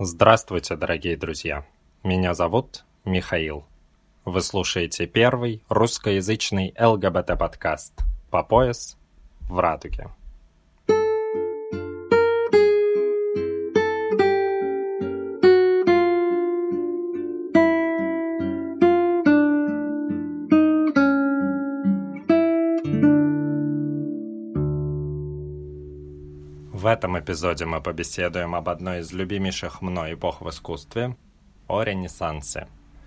Здравствуйте, дорогие друзья. Меня зовут Михаил. Вы слушаете первый русскоязычный ЛГБТ-подкаст «По пояс в радуге». В этом эпизоде мы побеседуем об одной из любимейших мной эпох в искусстве – о Ренессансе.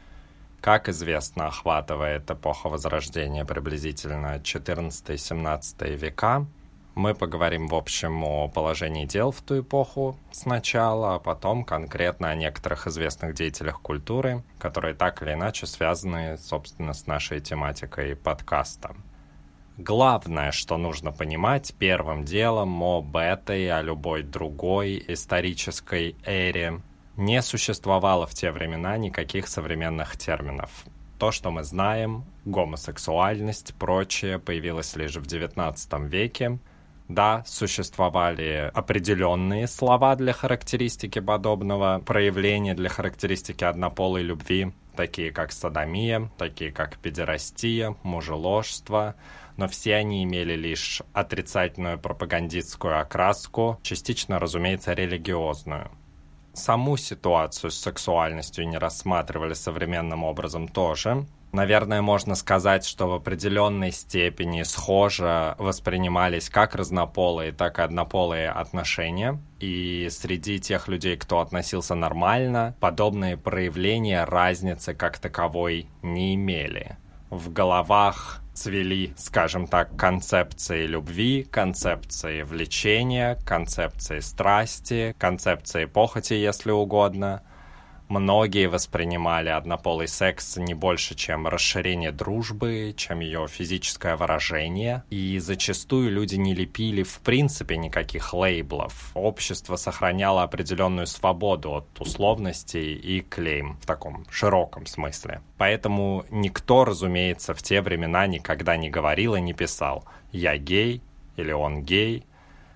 Как известно, охватывает эпоха Возрождения приблизительно XIV-XVII века. Мы поговорим, в общем, о положении дел в ту эпоху сначала, а потом конкретно о некоторых известных деятелях культуры, которые так или иначе связаны, собственно, с нашей тематикой подкаста. Главное, что нужно понимать первым делом об этой, о любой другой исторической эре, не существовало в те времена никаких современных терминов. То, что мы знаем, гомосексуальность, прочее, появилось лишь в XIX веке. Да, существовали определенные слова для характеристики подобного проявления, для характеристики однополой любви, такие как содомия, такие как педерастия, мужеложство, но все они имели лишь отрицательную пропагандистскую окраску, частично, разумеется, религиозную. Саму ситуацию с сексуальностью не рассматривали современным образом тоже. Наверное, можно сказать, что в определенной степени схоже воспринимались как разнополые, так и однополые отношения. И среди тех людей, кто относился нормально, подобные проявления разницы как таковой не имели. В головах цвели, скажем так, концепции любви, концепции влечения, концепции страсти, концепции похоти, если угодно. Многие воспринимали однополый секс не больше, чем расширение дружбы, чем ее физическое выражение. И зачастую люди не лепили в принципе никаких лейблов. Общество сохраняло определенную свободу от условностей и клейм в таком широком смысле. Поэтому никто, разумеется, в те времена никогда не говорил и не писал «я гей» или «он гей».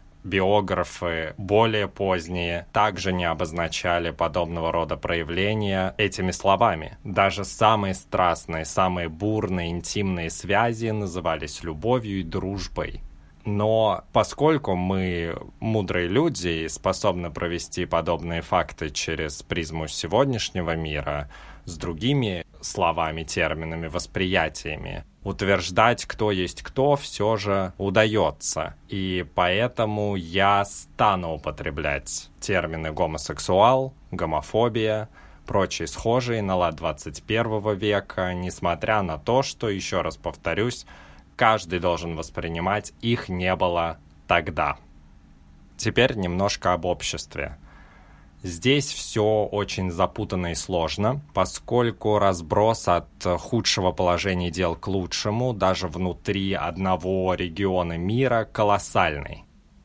Биографы более поздние также не обозначали подобного рода проявления этими словами. Даже самые страстные, самые бурные, интимные связи назывались любовью и дружбой. Но поскольку мы мудрые люди и способны провести подобные факты через призму сегодняшнего мира, с другими словами, терминами, восприятиями, утверждать, кто есть кто, все же удается. И поэтому я стану употреблять термины гомосексуал, гомофобия, прочие схожие на лад 21 века, несмотря на то, что, еще раз повторюсь, каждый должен воспринимать, их не было тогда. Теперь немножко об обществе. Здесь все очень запутанно и сложно, поскольку разброс от худшего положения дел к лучшему даже внутри одного региона мира колоссальный.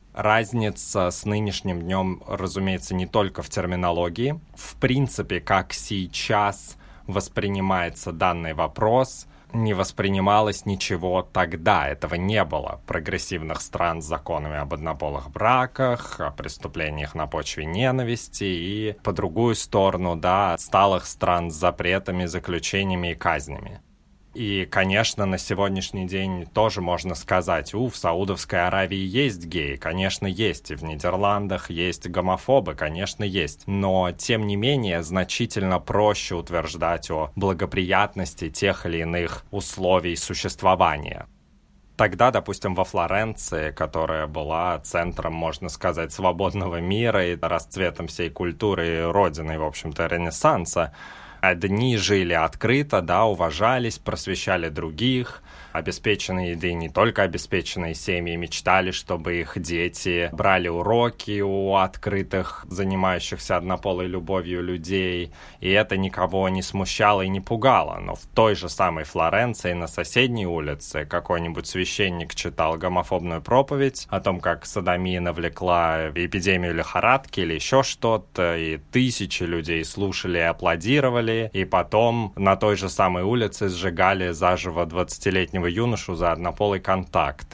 Разница с нынешним днем, разумеется, не только в терминологии. В принципе, как сейчас воспринимается данный вопрос, не воспринималось ничего тогда, этого не было. Прогрессивных стран с законами об однополых браках, о преступлениях на почве ненависти и, по другую сторону, да, отсталых стран с запретами, заключениями и казнями. И, конечно, на сегодняшний день тоже можно сказать, в Саудовской Аравии есть геи, конечно, есть, и в Нидерландах есть гомофобы, конечно, есть. Но, тем не менее, значительно проще утверждать о благоприятности тех или иных условий существования. Тогда, допустим, во Флоренции, которая была центром, можно сказать, свободного мира и расцветом всей культуры и родиной, в общем-то, Ренессанса, одни жили открыто, да, уважались, просвещали других, обеспеченные, да и не только обеспеченные семьи мечтали, чтобы их дети брали уроки у открытых, занимающихся однополой любовью людей, и это никого не смущало и не пугало. Но в той же самой Флоренции на соседней улице какой-нибудь священник читал гомофобную проповедь о том, как содомия навлекла эпидемию лихорадки или еще что-то, и тысячи людей слушали и аплодировали, и потом на той же самой улице сжигали заживо 20-летнего юношу за однополый контакт.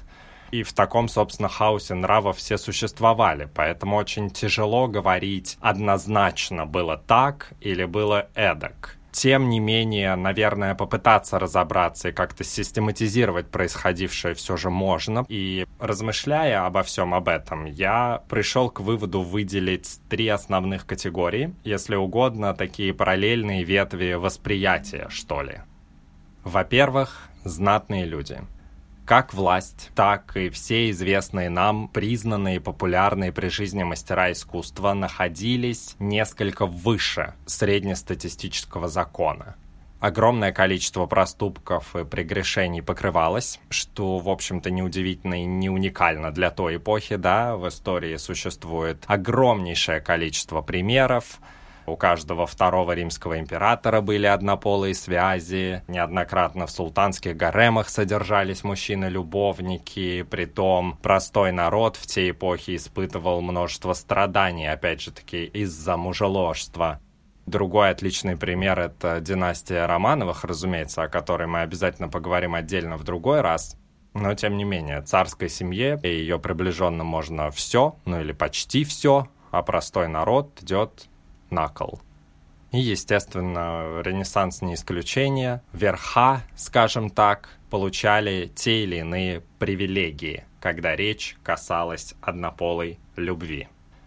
И в таком, собственно, хаосе нравов все существовали. Поэтому очень тяжело говорить однозначно было так или было эдак. Тем не менее, наверное, попытаться разобраться и как-то систематизировать происходившее все же можно. И размышляя обо всем об этом, я пришел к выводу выделить 3 основных категории, если угодно, такие параллельные ветви восприятия, что ли. Во-первых, знатные люди. Как власть, так и все известные нам, признанные и популярные при жизни мастера искусства находились несколько выше среднестатистического закона. Огромное количество проступков и прегрешений покрывалось, что, в общем-то, неудивительно и не уникально для той эпохи, да, в истории существует огромнейшее количество примеров. У каждого второго римского императора были однополые связи, неоднократно в султанских гаремах содержались мужчины-любовники, притом простой народ в те эпохи испытывал множество страданий, опять же таки, из-за мужеложства. Другой отличный пример — это династия Романовых, разумеется, о которой мы обязательно поговорим отдельно в другой раз. Но, тем не менее, царской семье и ее приближенным можно все, ну или почти все, а простой народ идет на кол. И, естественно, Ренессанс не исключение. Верха, скажем так, получали те или иные привилегии, когда речь касалась однополой любви.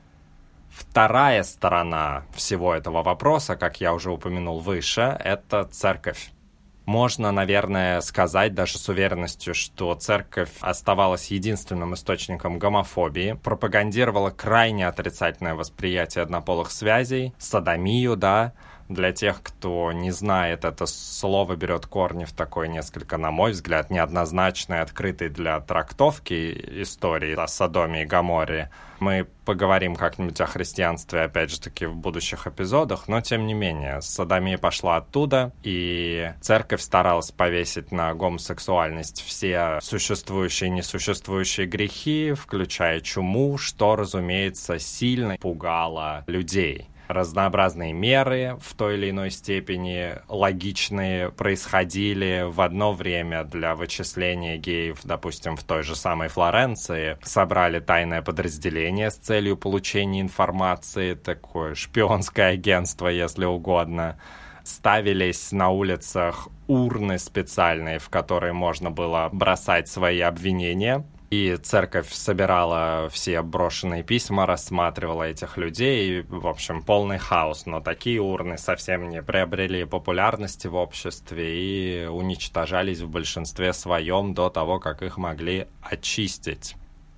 Вторая сторона всего этого вопроса, как я уже упомянул выше, это церковь. Можно, наверное, сказать даже с уверенностью, что церковь оставалась единственным источником гомофобии, пропагандировала крайне отрицательное восприятие однополых связей, содомию, да. Для тех, кто не знает, это слово берет корни в такой несколько, на мой взгляд, неоднозначной, открытой для трактовки истории о Содоме и Гоморре. Мы поговорим как-нибудь о христианстве, опять же таки, в будущих эпизодах, но тем не менее, содомия пошла оттуда, и церковь старалась повесить на гомосексуальность все существующие и несуществующие грехи, включая чуму, что, разумеется, сильно пугало людей. Разнообразные меры в той или иной степени логичные происходили в одно время для вычисления геев, допустим, в той же самой Флоренции. Собрали тайное подразделение с целью получения информации, такое шпионское агентство, если угодно. Ставились на улицах урны специальные, в которые можно было бросать свои обвинения. И церковь собирала все брошенные письма, рассматривала этих людей. И, в общем, полный хаос. Но такие урны совсем не приобрели популярности в обществе и уничтожались в большинстве своем до того, как их могли очистить.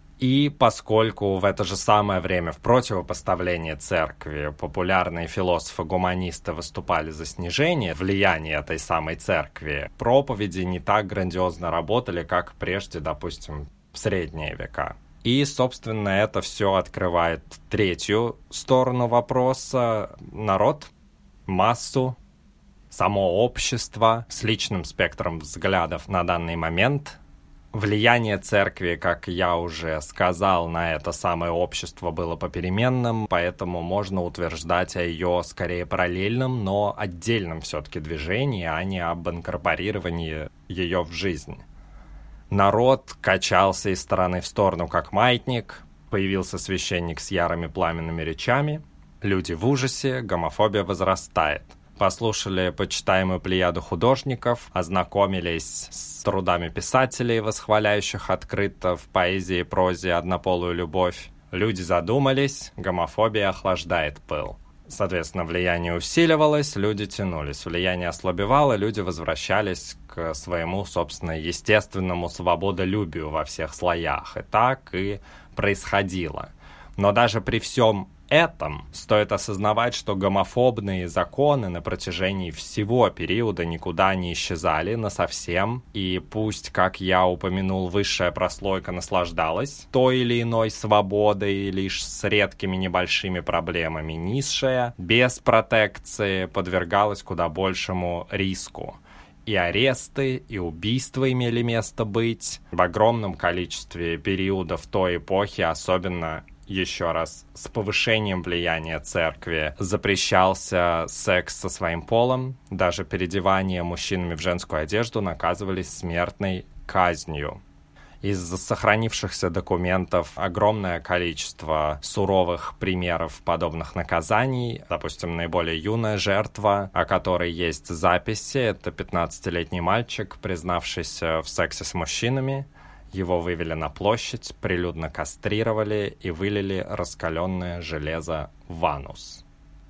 И поскольку в это же самое время в противопоставлении церкви популярные философы-гуманисты выступали за снижение влияния этой самой церкви, проповеди не так грандиозно работали, как прежде, допустим, в средние века. И, собственно, это все открывает третью сторону вопроса. Народ, массу, само общество с личным спектром взглядов на данный момент. Влияние церкви, как я уже сказал, на это самое общество было попеременным, поэтому можно утверждать о ее скорее параллельном, но отдельном все-таки движении, а не об инкорпорировании ее в жизнь. Народ качался из стороны в сторону, как маятник. Появился священник с ярыми пламенными речами. Люди в ужасе, гомофобия возрастает. Послушали почитаемую плеяду художников, ознакомились с трудами писателей, восхваляющих открыто в поэзии и прозе однополую любовь. Люди задумались, гомофобия охлаждает пыл. Соответственно, влияние усиливалось, люди тянулись. Влияние ослабевало, люди возвращались к своему, собственно, естественному свободолюбию во всех слоях. И так и происходило. Но даже при всем этом стоит осознавать, что гомофобные законы на протяжении всего периода никуда не исчезали насовсем. И пусть, как я упомянул, высшая прослойка наслаждалась той или иной свободой лишь с редкими небольшими проблемами, низшая, без протекции, подвергалась куда большему риску. И аресты, и убийства имели место быть. В огромном количестве периодов той эпохи, особенно, еще раз, с повышением влияния церкви, запрещался секс со своим полом. Даже переодевание мужчинами в женскую одежду наказывались смертной казнью. Из сохранившихся документов огромное количество суровых примеров подобных наказаний. Допустим, наиболее юная жертва, о которой есть записи, это 15-летний мальчик, признавшийся в сексе с мужчинами. Его вывели на площадь, прилюдно кастрировали и вылили раскаленное железо в анус.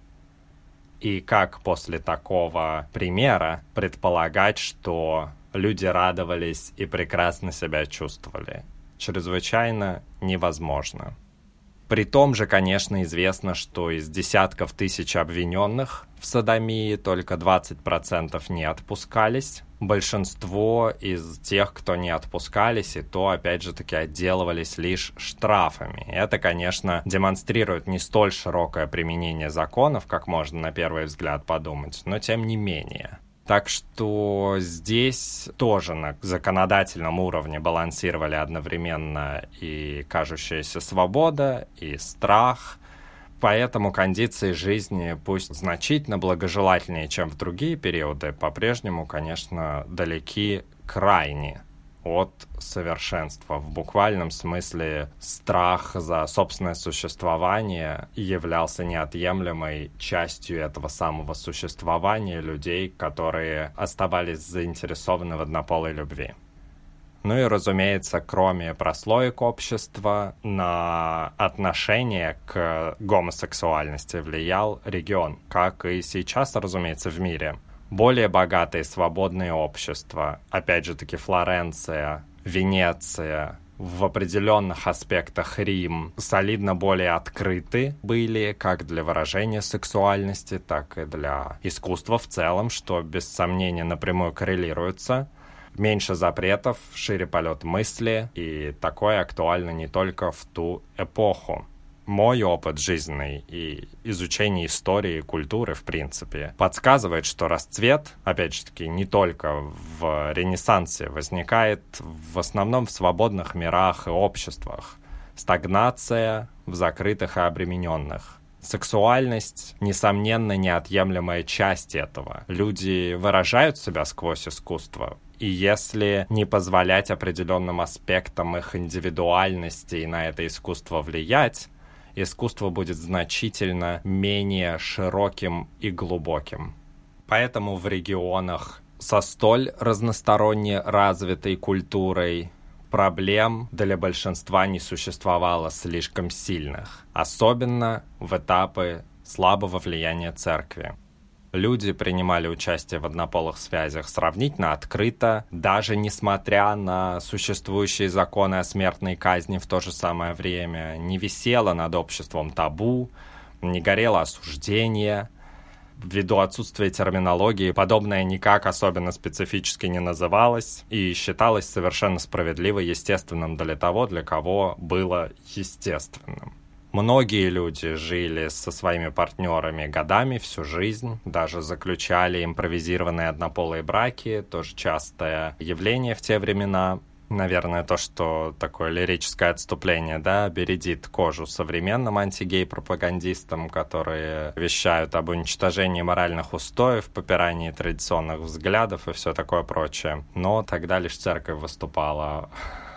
И как после такого примера предполагать, что люди радовались и прекрасно себя чувствовали? Чрезвычайно невозможно. При том же, конечно, известно, что из десятков тысяч обвиненных в содомии только 20% не отпускались. Большинство из тех, кто не отпускались, и то, опять же таки, отделывались лишь штрафами. Это, конечно, демонстрирует не столь широкое применение законов, как можно на первый взгляд подумать, но тем не менее. Так что здесь тоже на законодательном уровне балансировали одновременно и кажущаяся свобода, и страх. Поэтому кондиции жизни, пусть значительно благожелательнее, чем в другие периоды, по-прежнему, конечно, далеки крайне от совершенства. В буквальном смысле страх за собственное существование являлся неотъемлемой частью этого самого существования людей, которые оставались заинтересованы в однополой любви. Ну и, разумеется, кроме прослоек общества, на отношение к гомосексуальности влиял регион, как и сейчас, разумеется, в мире. Более богатые свободные общества, опять же таки Флоренция, Венеция, в определенных аспектах Рим, солидно более открыты были как для выражения сексуальности, так и для искусства в целом, что без сомнения напрямую коррелируется. Меньше запретов, шире полет мысли, и такое актуально не только в ту эпоху. Мой опыт жизненный и изучение истории и культуры, в принципе, подсказывает, что расцвет, опять же таки, не только в Ренессансе, возникает в основном в свободных мирах и обществах. Стагнация в закрытых и обремененных. Сексуальность, несомненно, неотъемлемая часть этого. Люди выражают себя сквозь искусство. И если не позволять определенным аспектам их индивидуальности и на это искусство влиять, искусство будет значительно менее широким и глубоким. Поэтому в регионах со столь разносторонне развитой культурой проблем для большинства не существовало слишком сильных, особенно в этапы слабого влияния церкви. Люди принимали участие в однополых связях сравнительно открыто, даже несмотря на существующие законы о смертной казни в то же самое время, не висело над обществом табу, не горело осуждение. Ввиду отсутствия терминологии, подобное никак особенно специфически не называлось и считалось совершенно справедливо естественным для того, для кого было естественным. Многие люди жили со своими партнерами годами, всю жизнь, даже заключали импровизированные однополые браки, тоже частое явление в те времена. Наверное, то, что такое лирическое отступление, да, бередит кожу современным антигей-пропагандистам, которые вещают об уничтожении моральных устоев, попирании традиционных взглядов и все такое прочее. Но тогда лишь церковь выступала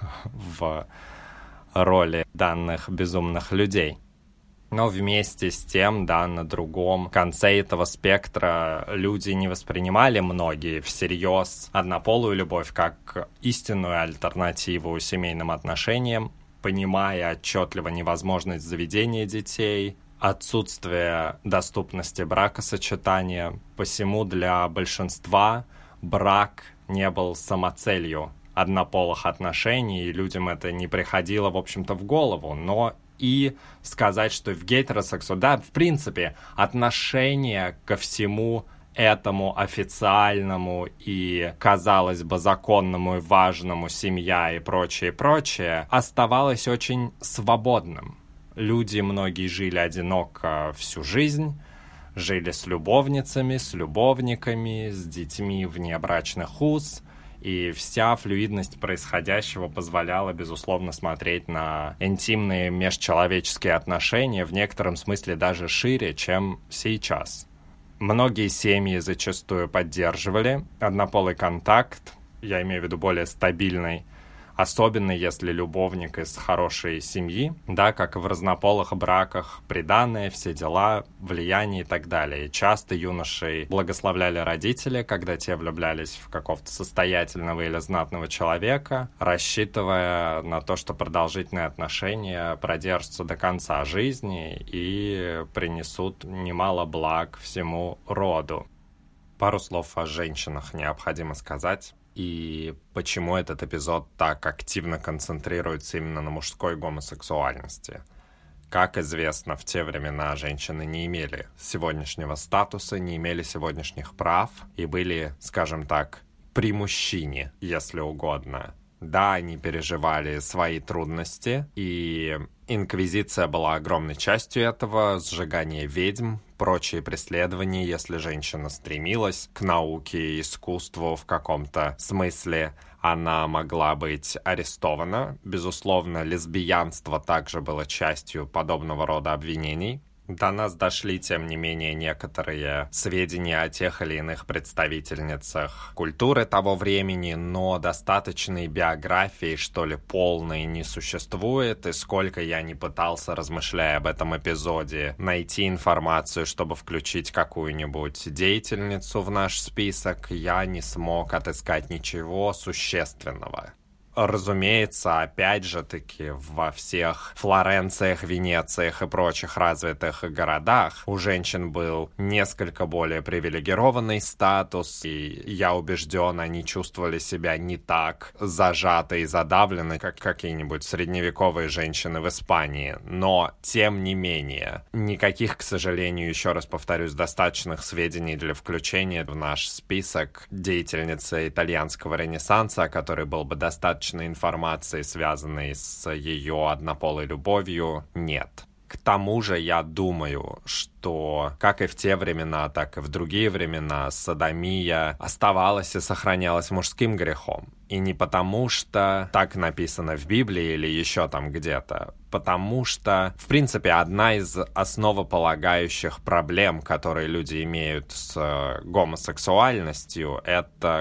в роли данных безумных людей. Но вместе с тем, да, на другом конце этого спектра люди не воспринимали многие всерьез однополую любовь как истинную альтернативу семейным отношениям, понимая отчетливо невозможность заведения детей, отсутствие доступности бракосочетания. Посему для большинства брак не был самоцелью однополых отношений, и людям это не приходило, в общем-то, в голову. Но и сказать, что в гетеросексуальности, да, в принципе, отношение ко всему этому официальному и, казалось бы, законному и важному, семья и прочее, оставалось очень свободным. Люди многие жили одиноко всю жизнь, жили с любовницами, с любовниками, с детьми вне брачных уз, и вся флюидность происходящего позволяла, безусловно, смотреть на интимные межчеловеческие отношения в некотором смысле даже шире, чем сейчас. Многие семьи зачастую поддерживали однополый контакт, я имею в виду более стабильный, особенно если любовник из хорошей семьи, да, как и в разнополых браках, приданое, все дела, влияние и так далее. И часто юношей благословляли родители, когда те влюблялись в какого-то состоятельного или знатного человека, рассчитывая на то, что продолжительные отношения продержатся до конца жизни и принесут немало благ всему роду. Пару слов о женщинах необходимо сказать. И почему этот эпизод так активно концентрируется именно на мужской гомосексуальности. Как известно, в те времена женщины не имели сегодняшнего статуса, не имели сегодняшних прав и были, скажем так, при мужчине, если угодно. Да, они переживали свои трудности, и инквизиция была огромной частью этого, сжигание ведьм, прочие преследования, если женщина стремилась к науке и искусству в каком-то смысле, она могла быть арестована. Безусловно, лесбиянство также было частью подобного рода обвинений. До нас дошли, тем не менее, некоторые сведения о тех или иных представительницах культуры того времени, но достаточной биографии, что ли, полной не существует, и сколько я не пытался, размышляя об этом эпизоде, найти информацию, чтобы включить какую-нибудь деятельницу в наш список, я не смог отыскать ничего существенного. Разумеется, опять же таки, во всех Флоренциях, Венециях и прочих развитых городах у женщин был несколько более привилегированный статус, и я убежден, они чувствовали себя не так зажаты и задавлены, как какие-нибудь средневековые женщины в Испании. Но, тем не менее, никаких, к сожалению, еще раз повторюсь, достаточных сведений для включения в наш список деятельницы итальянского Ренессанса, о которой был бы достаточно информации, связанной с ее однополой любовью, нет. К тому же я думаю, что как и в те времена, так и в другие времена содомия оставалась и сохранялась мужским грехом. И не потому, что так написано в Библии или еще там где-то, потому что, в принципе, одна из основополагающих проблем, которые люди имеют с гомосексуальностью, это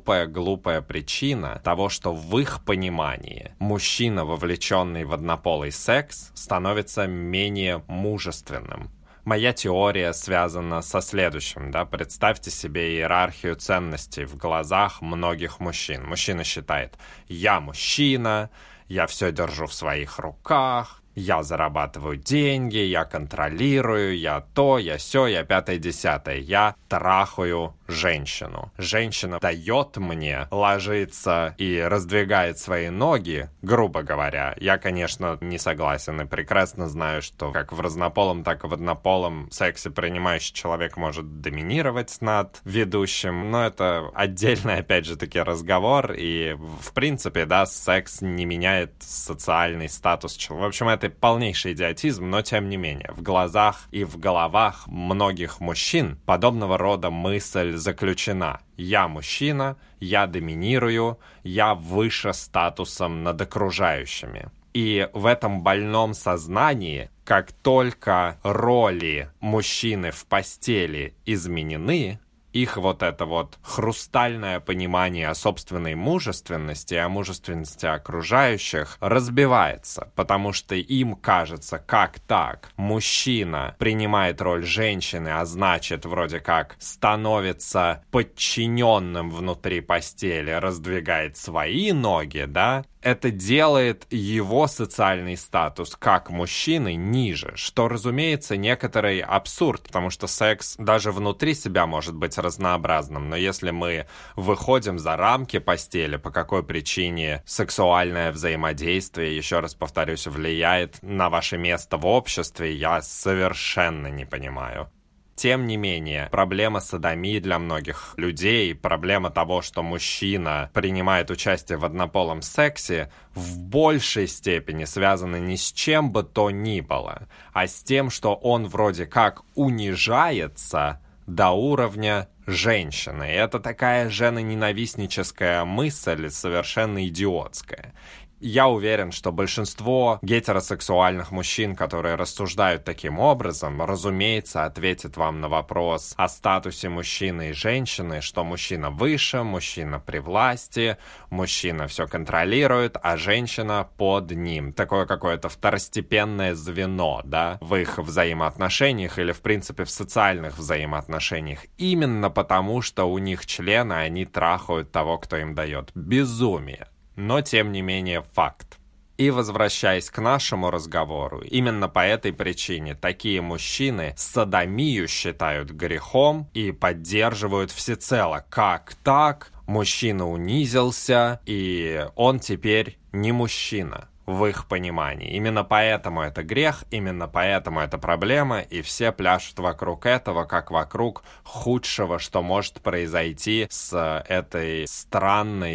глупая причина того, что в их понимании мужчина, вовлеченный в однополый секс, становится менее мужественным. Моя теория связана со следующим, да, представьте себе иерархию ценностей в глазах многих мужчин. Мужчина считает: я мужчина, я все держу в своих руках, я зарабатываю деньги, я контролирую, я то, я сё, я пятое-десятое, я трахаю женщину. Женщина дает мне ложиться и раздвигает свои ноги, грубо говоря. Я, конечно, не согласен и прекрасно знаю, что как в разнополом, так и в однополом сексе принимающий человек может доминировать над ведущим, но это отдельный, опять же таки, разговор, и в принципе, да, секс не меняет социальный статус человека. В общем, это полнейший идиотизм, но тем не менее, в глазах и в головах многих мужчин подобного рода мысль заключена: я мужчина, я доминирую, я выше статусом над окружающими. И в этом больном сознании, как только роли мужчины в постели изменены, их вот это вот хрустальное понимание о собственной мужественности и о мужественности окружающих разбивается, потому что им кажется, как так? Мужчина принимает роль женщины, а значит, вроде как становится подчиненным внутри постели, раздвигает свои ноги, да? Это делает его социальный статус как мужчины ниже, что, разумеется, некоторый абсурд, потому что секс даже внутри себя может быть разнообразным, но если мы выходим за рамки постели, по какой причине сексуальное взаимодействие, еще раз повторюсь, влияет на ваше место в обществе, я совершенно не понимаю. Тем не менее, проблема содомии для многих людей, проблема того, что мужчина принимает участие в однополом сексе, в большей степени связана не с чем бы то ни было, а с тем, что он вроде как унижается до уровня женщины. И это такая женоненавистническая мысль, совершенно идиотская. Я уверен, что большинство гетеросексуальных мужчин, которые рассуждают таким образом, разумеется, ответят вам на вопрос о статусе мужчины и женщины, что мужчина выше, мужчина при власти, мужчина все контролирует, а женщина под ним. Такое какое-то второстепенное звено, да, в их взаимоотношениях или, в принципе, в социальных взаимоотношениях. Именно потому, что у них члены, они трахают того, кто им дает. Безумие. Но, тем не менее, факт. И возвращаясь к нашему разговору, именно по этой причине такие мужчины содомию считают грехом и поддерживают всецело. Как так? Мужчина унизился, и он теперь не мужчина в их понимании. Именно поэтому это грех, именно поэтому это проблема, и все пляшут вокруг этого, как вокруг худшего, что может произойти с этой странной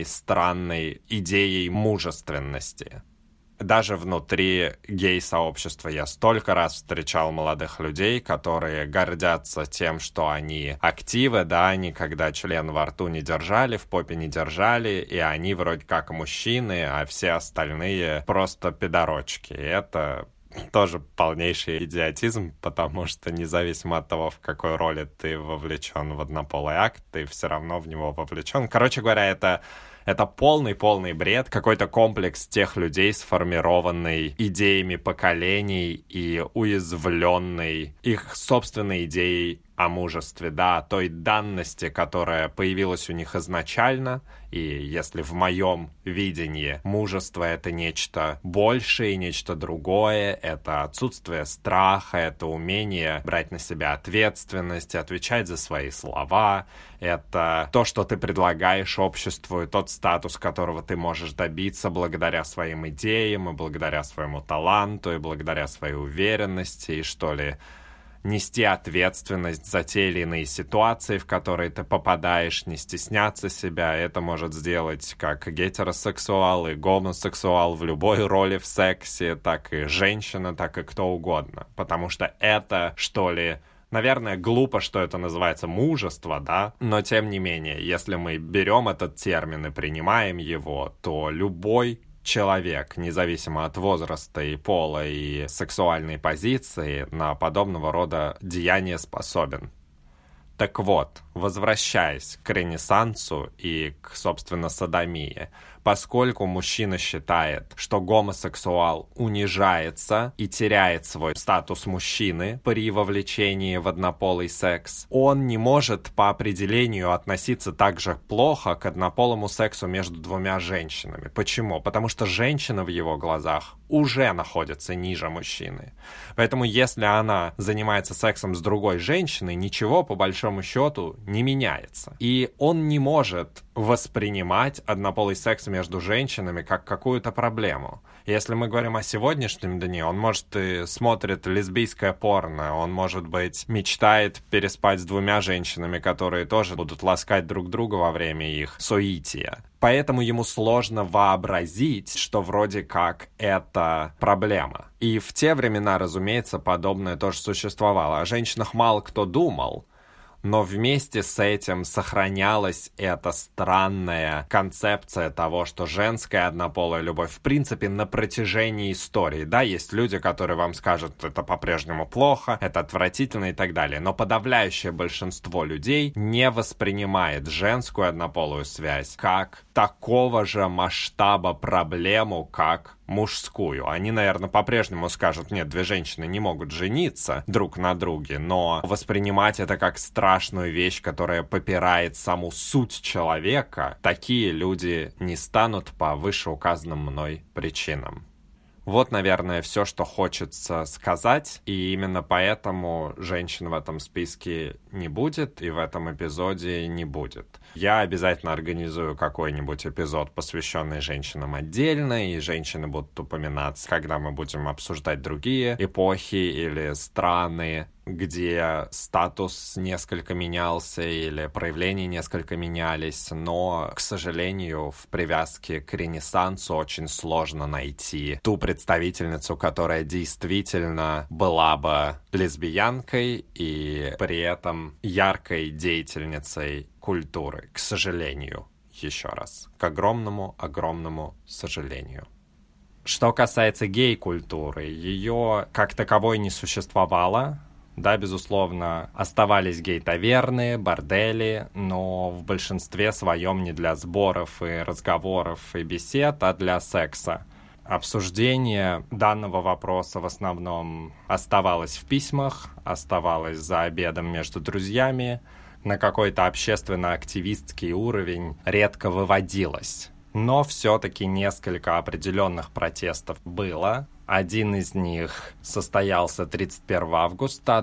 идеей мужественности. Даже внутри гей-сообщества я столько раз встречал молодых людей, которые гордятся тем, что они активы, да, они когда член во рту не держали, в попе не держали, и они вроде как мужчины, а все остальные просто пидорочки. И это тоже полнейший идиотизм, потому что независимо от того, в какой роли ты вовлечен в однополый акт, ты все равно в него вовлечен. Короче говоря, это полный бред, какой-то комплекс тех людей, сформированный идеями поколений и уязвленный их собственной идеей о мужестве, да, о той данности, которая появилась у них изначально. И если в моем видении мужество — это нечто большее, нечто другое, это отсутствие страха, это умение брать на себя ответственность, отвечать за свои слова, это то, что ты предлагаешь обществу, и тот статус, которого ты можешь добиться благодаря своим идеям, и благодаря своему таланту, и благодаря своей уверенности, и что ли, нести ответственность за те или иные ситуации, в которые ты попадаешь, не стесняться себя. Это может сделать как гетеросексуал и гомосексуал в любой роли в сексе, так и женщина, так и кто угодно. Потому что это, что ли, наверное, глупо, что это называется мужество, да? Но тем не менее, если мы берем этот термин и принимаем его, то любой человек, независимо от возраста и пола и сексуальной позиции, на подобного рода деяния способен. Так вот, возвращаясь к Ренессансу и к, собственно, содомии, поскольку мужчина считает, что гомосексуал унижается и теряет свой статус мужчины при вовлечении в однополый секс, он не может по определению относиться так же плохо к однополому сексу между двумя женщинами. Почему? Потому что женщина в его глазах уже находится ниже мужчины. Поэтому если она занимается сексом с другой женщиной, ничего по большому счету не меняется. И он не может воспринимать однополый секс между женщинами как какую-то проблему. Если мы говорим о сегодняшнем дне, он, может, и смотрит лесбийское порно, он, может быть, мечтает переспать с двумя женщинами, которые тоже будут ласкать друг друга во время их соития. Поэтому ему сложно вообразить, что вроде как это проблема. И в те времена, разумеется, подобное тоже существовало. О женщинах мало кто думал, но вместе с этим сохранялась эта странная концепция того, что женская однополая любовь, в принципе, на протяжении истории. Да, есть люди, которые вам скажут, это по-прежнему плохо, это отвратительно и так далее. Но подавляющее большинство людей не воспринимает женскую однополую связь как такого же масштаба проблему, как мужскую. Они, наверное, по-прежнему скажут, нет, две женщины не могут жениться друг на друге, но воспринимать это как страшную вещь, которая попирает саму суть человека, такие люди не станут по вышеуказанным мной причинам. Вот, наверное, все, что хочется сказать, и именно поэтому женщин в этом списке не будет, и в этом эпизоде не будет. Я обязательно организую какой-нибудь эпизод, посвященный женщинам отдельно, и женщины будут упоминаться, когда мы будем обсуждать другие эпохи или страны, где статус несколько менялся или проявления несколько менялись, но, к сожалению, в привязке к Ренессансу очень сложно найти ту представительницу, которая действительно была бы лесбиянкой и при этом яркой деятельницей культуры, к сожалению, еще раз, к огромному сожалению. Что касается гей-культуры, ее как таковой не существовало. Да, безусловно, оставались гей-таверны, бордели, но в большинстве своем не для сборов и разговоров и бесед, а для секса. Обсуждение данного вопроса в основном оставалось в письмах, оставалось за обедом между друзьями, на какой-то общественно-активистский уровень редко выводилось. Но все-таки несколько определенных протестов было. Один из них состоялся 31 августа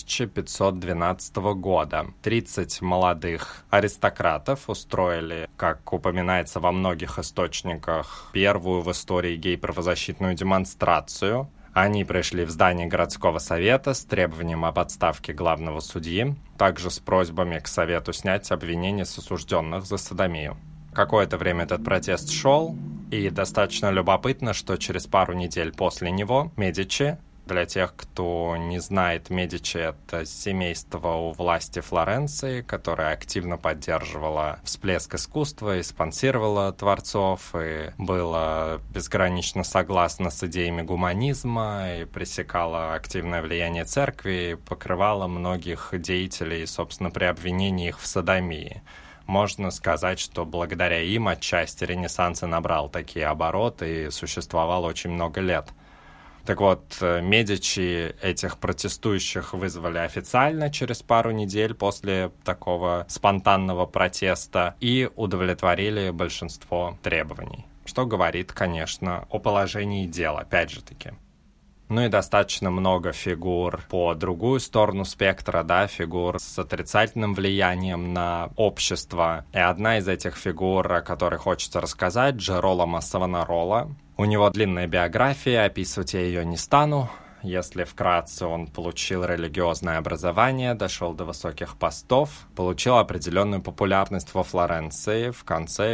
1512 года. 30 молодых аристократов устроили, как упоминается во многих источниках, первую в истории гей-правозащитную демонстрацию. Они пришли в здание городского совета с требованием об отставке главного судьи, также с просьбами к совету снять обвинения с осужденных за содомию. Какое-то время этот протест шел, и достаточно любопытно, что через пару недель после него Медичи, для тех, кто не знает, Медичи — это семейство у власти Флоренции, которое активно поддерживало всплеск искусства и спонсировало творцов, и было безгранично согласно с идеями гуманизма, и пресекало активное влияние церкви, и покрывало многих деятелей, собственно, при обвинении их в содомии. Можно сказать, что благодаря им отчасти Ренессанс и набрал такие обороты и существовал очень много лет. Так вот, Медичи этих протестующих вызвали официально через пару недель после такого спонтанного протеста и удовлетворили большинство требований. Что говорит, конечно, о положении дел, опять же таки. Ну и достаточно много фигур по другую сторону спектра, да, фигур с отрицательным влиянием на общество. И одна из этих фигур, о которой хочется рассказать, Джероломо Савонарола. У него длинная биография, описывать я ее не стану. Если вкратце, он получил религиозное образование, дошел до высоких постов, получил определенную популярность во Флоренции в конце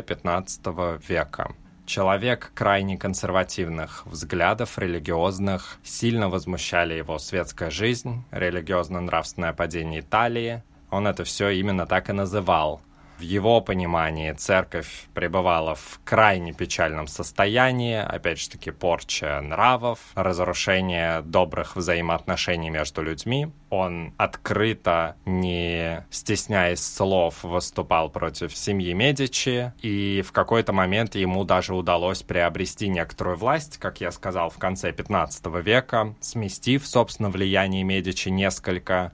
XV века. Человек крайне консервативных взглядов, религиозных, сильно возмущали его светская жизнь, религиозно-нравственное падение Италии. Он это все именно так и называл. В его понимании церковь пребывала в крайне печальном состоянии, опять же таки порча нравов, разрушение добрых взаимоотношений между людьми. Он открыто, не стесняясь слов, выступал против семьи Медичи, и в какой-то момент ему даже удалось приобрести некоторую власть, как я сказал, в конце 15 века, сместив, собственно, влияние Медичи несколько,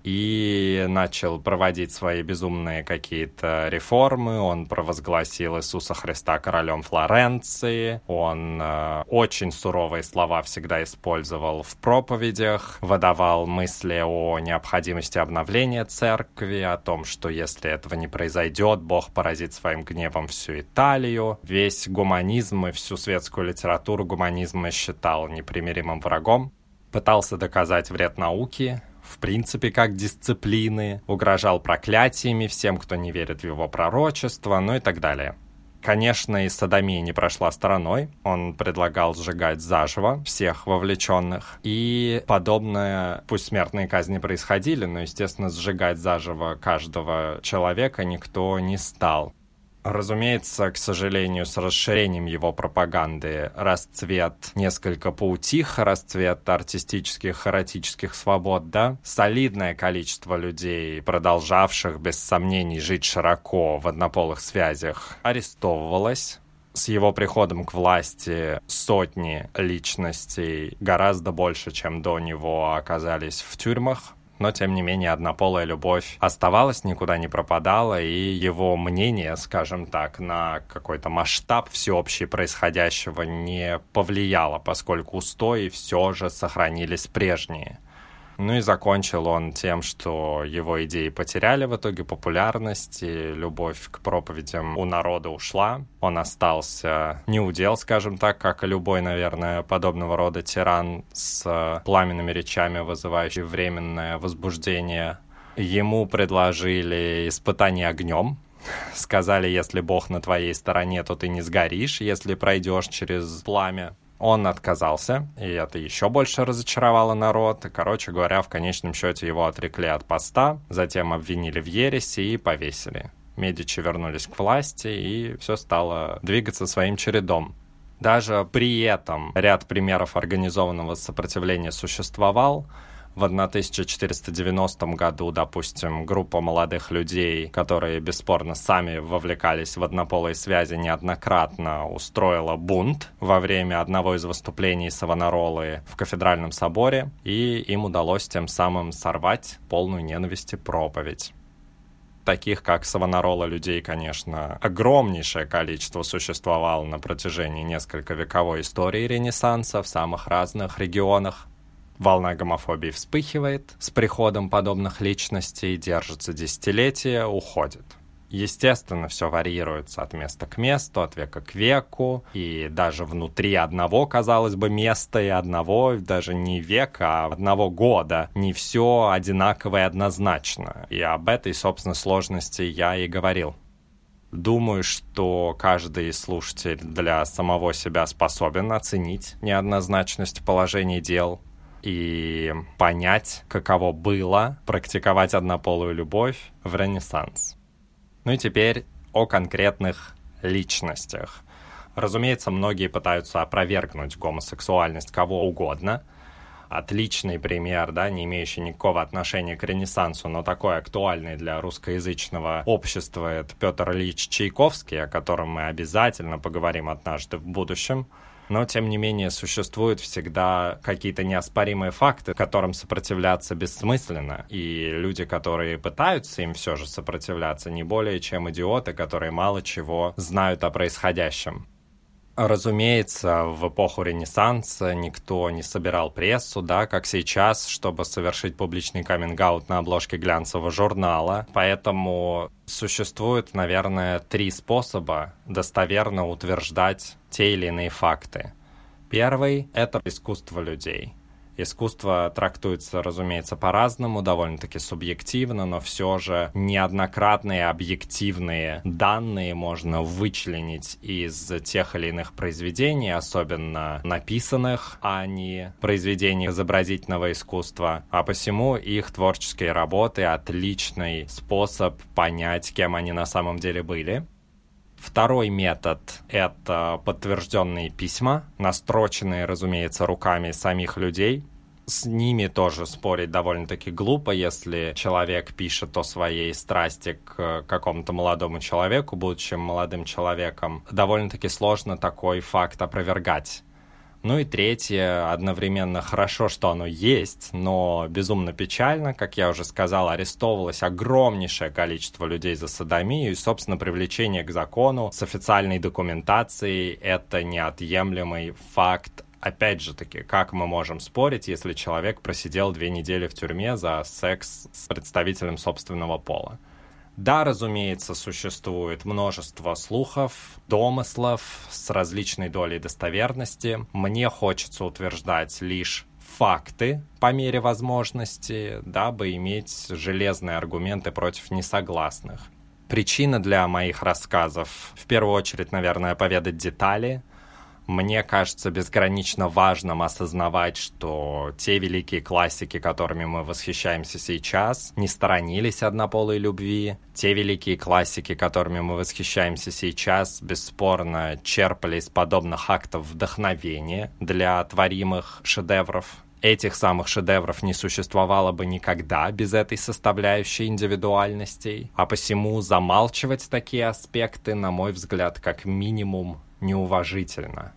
и начал проводить свои безумные какие-то реформы. Он провозгласил Иисуса Христа королем Флоренции, он очень суровые слова всегда использовал в проповедях, выдавал мысли о необходимости обновления церкви, о том, что если этого не произойдет, Бог поразит своим гневом всю Италию. Весь гуманизм и всю светскую литературу гуманизма считал непримиримым врагом. Пытался доказать вред науки, в принципе, как дисциплины, угрожал проклятиями всем, кто не верит в его пророчество, ну и так далее. Конечно, и содомия не прошла стороной. Он предлагал сжигать заживо всех вовлеченных. И подобное, пусть смертные казни происходили, но, естественно, сжигать заживо каждого человека никто не стал. Разумеется, к сожалению, с расширением его пропаганды расцвет несколько поутих, расцвет артистических, эротических свобод, да? Солидное количество людей, продолжавших без сомнений жить широко в однополых связях, арестовывалось. С его приходом к власти сотни личностей, гораздо больше, чем до него, оказались в тюрьмах. Но, тем не менее, однополая любовь оставалась, никуда не пропадала, и его мнение, скажем так, на какой-то масштаб всеобщий происходящего не повлияло, поскольку устои все же сохранились прежние. Ну и закончил он тем, что его идеи потеряли в итоге популярность, и любовь к проповедям у народа ушла. Он остался неудел, скажем так, как и любой, наверное, подобного рода тиран с пламенными речами, вызывающий временное возбуждение. Ему предложили испытание огнем. Сказали, если Бог на твоей стороне, то ты не сгоришь, если пройдешь через пламя. Он отказался, и это еще больше разочаровало народ. И, короче говоря, в конечном счете его отрекли от поста, затем обвинили в ереси и повесили. Медичи вернулись к власти, и все стало двигаться своим чередом. Даже при этом ряд примеров организованного сопротивления существовал. В 1490 году, допустим, группа молодых людей, которые бесспорно сами вовлекались в однополые связи, неоднократно устроила бунт во время одного из выступлений Савонаролы в Кафедральном соборе, и им удалось тем самым сорвать полную ненависти проповедь. Таких, как Савонарола, людей, конечно, огромнейшее количество существовало на протяжении нескольковековой истории Ренессанса в самых разных регионах. Волна гомофобии вспыхивает с приходом подобных личностей, держится десятилетия, уходит. Естественно, все варьируется от места к месту, от века к веку, и даже внутри одного, казалось бы, места и одного, даже не века, а одного года, не все одинаково и однозначно. И об этой, собственно, сложности я и говорил. Думаю, что каждый слушатель для самого себя способен оценить неоднозначность положений дел и понять, каково было практиковать однополую любовь в Ренессанс. Ну и теперь о конкретных личностях. Разумеется, многие пытаются опровергнуть гомосексуальность кого угодно. Отличный пример, да, не имеющий никакого отношения к Ренессансу, но такой актуальный для русскоязычного общества, это Петр Ильич Чайковский, о котором мы обязательно поговорим однажды в будущем. Но, тем не менее, существуют всегда какие-то неоспоримые факты, которым сопротивляться бессмысленно. И люди, которые пытаются им все же сопротивляться, не более чем идиоты, которые мало чего знают о происходящем. Разумеется, в эпоху Ренессанса никто не собирал прессу, да, как сейчас, чтобы совершить публичный каминг-аут на обложке глянцевого журнала. Поэтому существует, наверное, 3 способа достоверно утверждать те или иные факты. Первый — это искусство людей. Искусство трактуется, разумеется, по-разному, довольно-таки субъективно, но все же неоднократные объективные данные можно вычленить из тех или иных произведений, особенно написанных, а не произведений изобразительного искусства. А посему их творческие работы — отличный способ понять, кем они на самом деле были. Второй метод — это подтвержденные письма, настроченные, разумеется, руками самих людей. С ними тоже спорить довольно-таки глупо, если человек пишет о своей страсти к какому-то молодому человеку, будучи молодым человеком. Довольно-таки сложно такой факт опровергать. Ну и третье, одновременно хорошо, что оно есть, но безумно печально, как я уже сказал, арестовывалось огромнейшее количество людей за содомию, и, собственно, привлечение к закону с официальной документацией — это неотъемлемый факт. Опять же таки, как мы можем спорить, если человек просидел 2 недели в тюрьме за секс с представителем собственного пола? Да, разумеется, существует множество слухов, домыслов с различной долей достоверности. Мне хочется утверждать лишь факты по мере возможности, дабы иметь железные аргументы против несогласных. Причина для моих рассказов в первую очередь, наверное, поведать детали. Мне кажется безгранично важным осознавать, что те великие классики, которыми мы восхищаемся сейчас, не сторонились однополой любви. Те великие классики, которыми мы восхищаемся сейчас, бесспорно черпали из подобных актов вдохновения для творимых шедевров. Этих самых шедевров не существовало бы никогда без этой составляющей индивидуальностей, а посему замалчивать такие аспекты, на мой взгляд, как минимум неуважительно.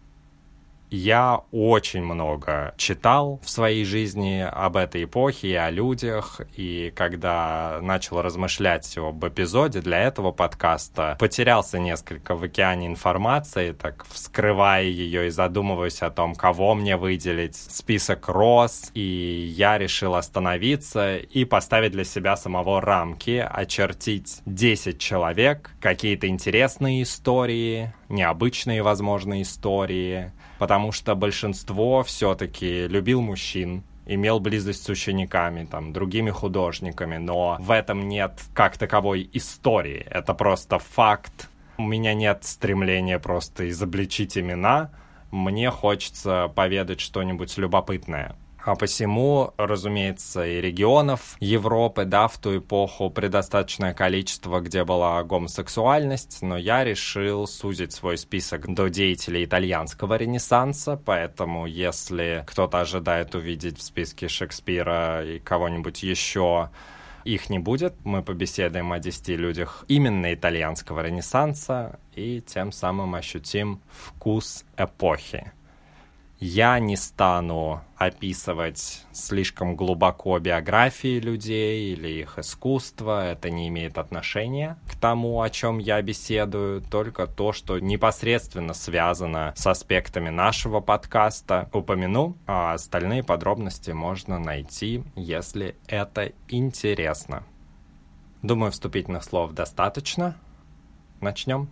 Я очень много читал в своей жизни об этой эпохе и о людях, и когда начал размышлять об эпизоде для этого подкаста, потерялся несколько в океане информации, так вскрывая ее и задумываясь о том, кого мне выделить, список роз, и я решил остановиться и поставить для себя самого рамки, очертить 10 человек, какие-то интересные истории, необычные, возможно, истории, потому что большинство все-таки любил мужчин, имел близость с учениками, другими художниками, но в этом нет как таковой истории, это просто факт. У меня нет стремления просто изобличить имена, мне хочется поведать что-нибудь любопытное. А посему, разумеется, и регионов Европы, да, в ту эпоху предостаточное количество, где была гомосексуальность, но я решил сузить свой список до деятелей итальянского Ренессанса, поэтому если кто-то ожидает увидеть в списке Шекспира и кого-нибудь еще, их не будет. Мы побеседуем о 10 людях именно итальянского Ренессанса и тем самым ощутим вкус эпохи. Я не стану описывать слишком глубоко биографии людей или их искусство. Это не имеет отношения к тому, о чем я беседую, только то, что непосредственно связано с аспектами нашего подкаста, упомяну, а остальные подробности можно найти, если это интересно. Думаю, вступительных слов достаточно. Начнем.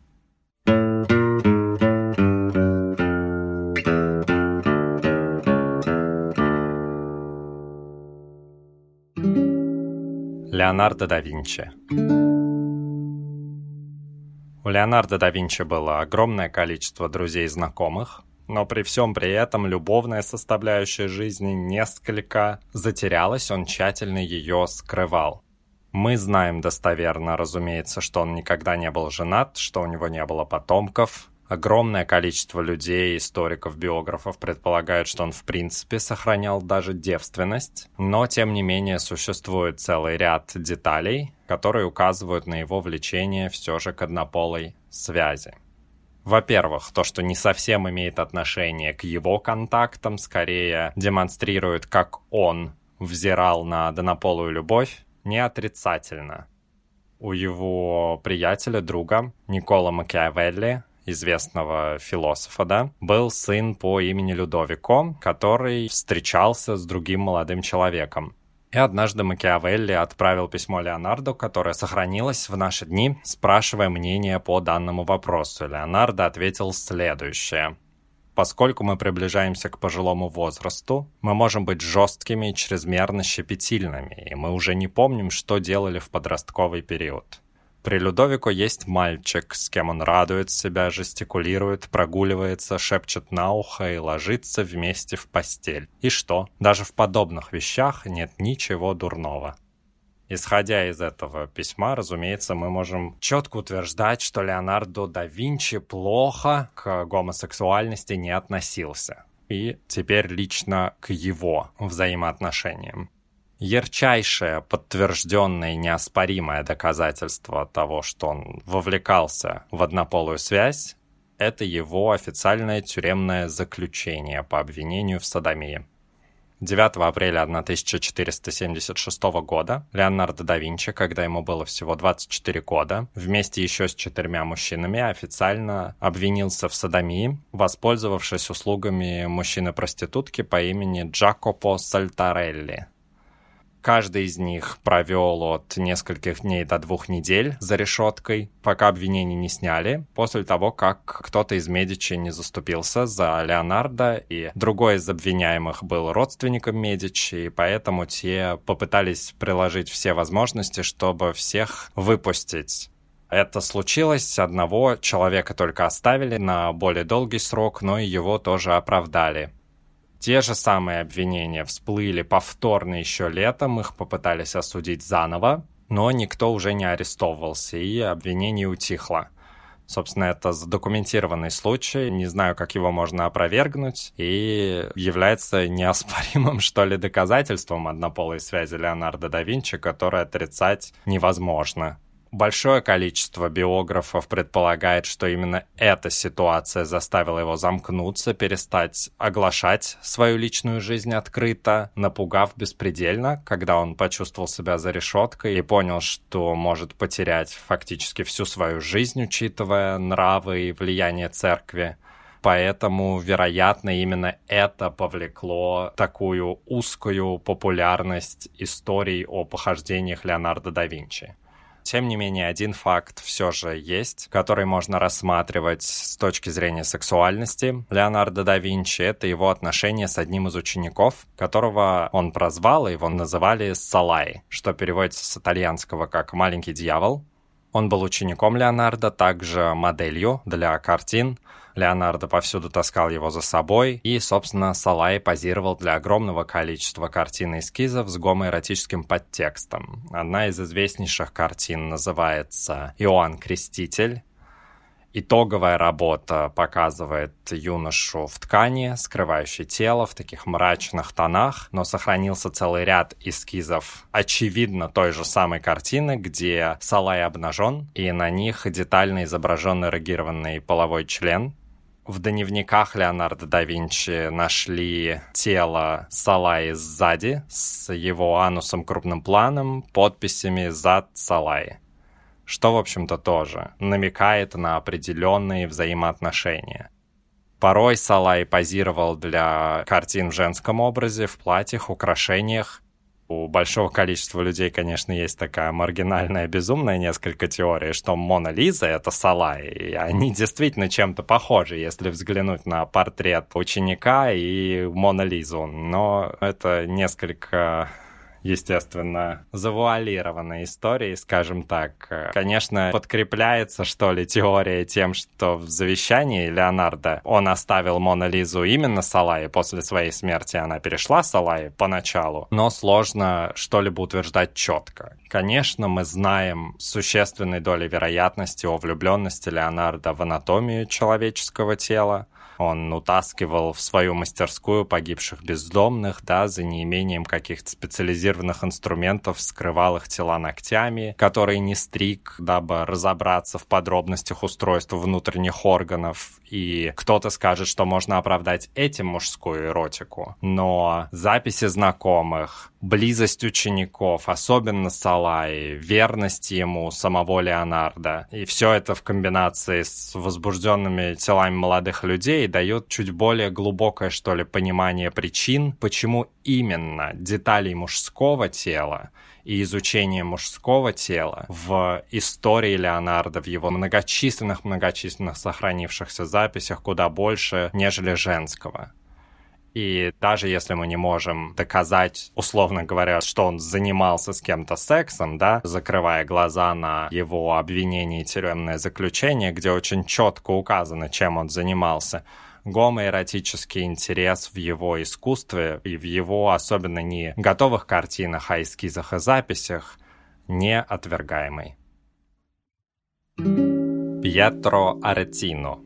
Леонардо да Винчи. У Леонардо да Винчи было огромное количество друзей и знакомых, но при всем при этом любовная составляющая жизни несколько затерялась, он тщательно ее скрывал. Мы знаем достоверно, разумеется, что он никогда не был женат, что у него не было потомков. Огромное количество людей, историков, биографов предполагают, что он в принципе сохранял даже девственность, но тем не менее существует целый ряд деталей, которые указывают на его влечение все же к однополой связи. Во-первых, то, что не совсем имеет отношение к его контактам, скорее демонстрирует, как он взирал на однополую любовь, не отрицательно. У его приятеля, друга Никколо Макиавелли, известного философа, да, был сын по имени Людовико, который встречался с другим молодым человеком. И однажды Макиавелли отправил письмо Леонардо, которое сохранилось в наши дни, спрашивая мнение по данному вопросу. Леонардо ответил следующее. Поскольку мы приближаемся к пожилому возрасту, мы можем быть жесткими и чрезмерно щепетильными, и мы уже не помним, что делали в подростковый период. При Людовико есть мальчик, с кем он радует себя, жестикулирует, прогуливается, шепчет на ухо и ложится вместе в постель. И что? Даже в подобных вещах нет ничего дурного. Исходя из этого письма, разумеется, мы можем четко утверждать, что Леонардо да Винчи плохо к гомосексуальности не относился. И теперь лично к его взаимоотношениям. Ярчайшее, подтвержденное и неоспоримое доказательство того, что он вовлекался в однополую связь, это его официальное тюремное заключение по обвинению в содомии. 9 апреля 1476 года Леонардо да Винчи, когда ему было всего 24 года, вместе еще с 4 мужчинами официально обвинился в содомии, воспользовавшись услугами мужчины-проститутки по имени Джакопо Сальтарелли. Каждый из них провел от нескольких дней до 2 недель за решеткой, пока обвинения не сняли, после того, как кто-то из Медичи не заступился за Леонардо, и другой из обвиняемых был родственником Медичи, и поэтому те попытались приложить все возможности, чтобы всех выпустить. Это случилось, одного человека только оставили на более долгий срок, но и его тоже оправдали. Те же самые обвинения всплыли повторно еще летом, их попытались осудить заново, но никто уже не арестовывался, и обвинение утихло. Собственно, это задокументированный случай, не знаю, как его можно опровергнуть, и является неоспоримым, что ли, доказательством однополой связи Леонардо да Винчи, которое отрицать невозможно. Большое количество биографов предполагает, что именно эта ситуация заставила его замкнуться, перестать оглашать свою личную жизнь открыто, напугав беспредельно, когда он почувствовал себя за решеткой и понял, что может потерять фактически всю свою жизнь, учитывая нравы и влияние церкви. Поэтому, вероятно, именно это повлекло такую узкую популярность историй о похождениях Леонардо да Винчи. Тем не менее, один факт все же есть, который можно рассматривать с точки зрения сексуальности Леонардо да Винчи. Это его отношения с одним из учеников, которого он прозвал, его называли Салай, что переводится с итальянского как «маленький дьявол». Он был учеником Леонардо, также моделью для картин. Леонардо повсюду таскал его за собой, и, собственно, Салай позировал для огромного количества картин и эскизов с гомоэротическим подтекстом. Одна из известнейших картин называется «Иоанн Креститель». Итоговая работа показывает юношу в ткани, скрывающей тело в таких мрачных тонах, но сохранился целый ряд эскизов, очевидно, той же самой картины, где Салай обнажен, и на них детально изображен эрегированный половой член. В дневниках Леонардо да Винчи нашли тело Салаи сзади, с его анусом крупным планом, подписями «Зад Салаи», что, в общем-то, тоже намекает на определенные взаимоотношения. Порой Салай позировал для картин в женском образе, в платьях, украшениях. У большого количества людей, конечно, есть такая маргинальная, безумная несколько теорий, что Мона Лиза — это Салай, и они действительно чем-то похожи, если взглянуть на портрет ученика и Мона Лизу, но это несколько, естественно, завуалированной историей, скажем так. Конечно, подкрепляется, что ли, теория тем, что в завещании Леонардо он оставил Мону Лизу именно Салае, после своей смерти она перешла Салае поначалу, но сложно что-либо утверждать четко. Конечно, мы знаем с существенной долей вероятности о влюбленности Леонардо в анатомию человеческого тела. Он утаскивал в свою мастерскую погибших бездомных, да, за неимением каких-то специализированных инструментов, скрывал их тела ногтями, которые не стриг, дабы разобраться в подробностях устройства внутренних органов. И кто-то скажет, что можно оправдать этим мужскую эротику, но записи знакомых, близость учеников, особенно Салаи, верность ему, самого Леонардо, и все это в комбинации с возбужденными телами молодых людей дает чуть более глубокое, что ли, понимание причин, почему именно деталей мужского тела и изучение мужского тела в истории Леонардо, в его многочисленных сохранившихся записях куда больше, нежели женского. И даже если мы не можем доказать, условно говоря, что он занимался с кем-то сексом, да, закрывая глаза на его обвинение и тюремное заключение, где очень четко указано, чем он занимался, гомоэротический интерес в его искусстве и в его, особенно не готовых картинах, а эскизах и записях, неотвергаемый. Пьетро Аретино.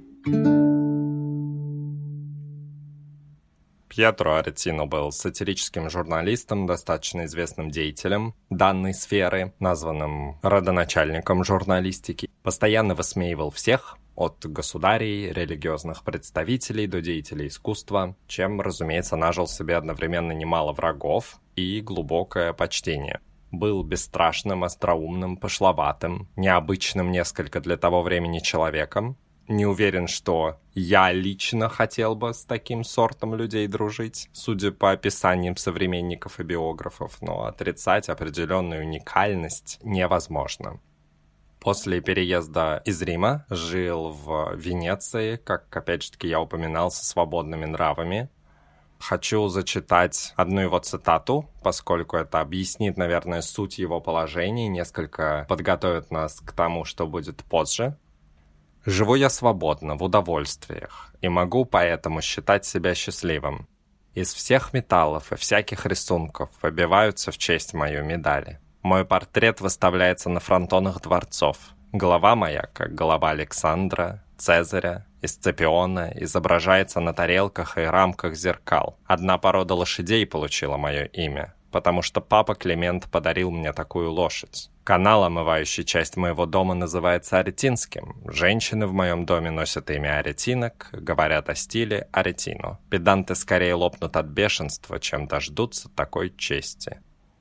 Пьетро Аретино был сатирическим журналистом, достаточно известным деятелем данной сферы, названным родоначальником журналистики. Постоянно высмеивал всех, от государей, религиозных представителей до деятелей искусства, чем, разумеется, нажил себе одновременно немало врагов и глубокое почтение. Был бесстрашным, остроумным, пошловатым, необычным несколько для того времени человеком. Не уверен, что я лично хотел бы с таким сортом людей дружить, судя по описаниям современников и биографов, но отрицать определенную уникальность невозможно. После переезда из Рима жил в Венеции, как, опять же таки, я упоминал, со свободными нравами. Хочу зачитать одну его цитату, поскольку это объяснит, наверное, суть его положения, несколько подготовит нас к тому, что будет позже. «Живу я свободно, в удовольствиях, и могу поэтому считать себя счастливым. Из всех металлов и всяких рисунков выбиваются в честь мою медали. Мой портрет выставляется на фронтонах дворцов. Голова моя, как голова Александра, Цезаря и Сципиона, изображается на тарелках и рамках зеркал. Одна порода лошадей получила мое имя, потому что папа Климент подарил мне такую лошадь. Канал, омывающий часть моего дома, называется Аретинским. Женщины в моем доме носят имя Аретинок, говорят о стиле Аретино. Педанты скорее лопнут от бешенства, чем дождутся такой чести».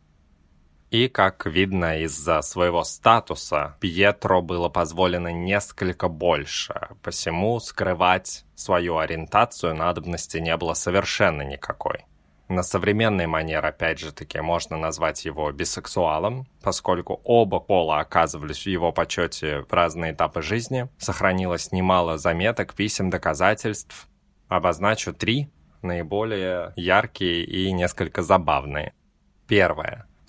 И, как видно, из-за своего статуса Пьетро было позволено несколько больше, посему скрывать свою ориентацию надобности не было совершенно никакой. На современный манер, опять же таки, можно назвать его бисексуалом, поскольку оба пола оказывались в его почете в разные этапы жизни. Сохранилось немало заметок, писем, доказательств. Обозначу 3 наиболее яркие и несколько забавные. Первое. В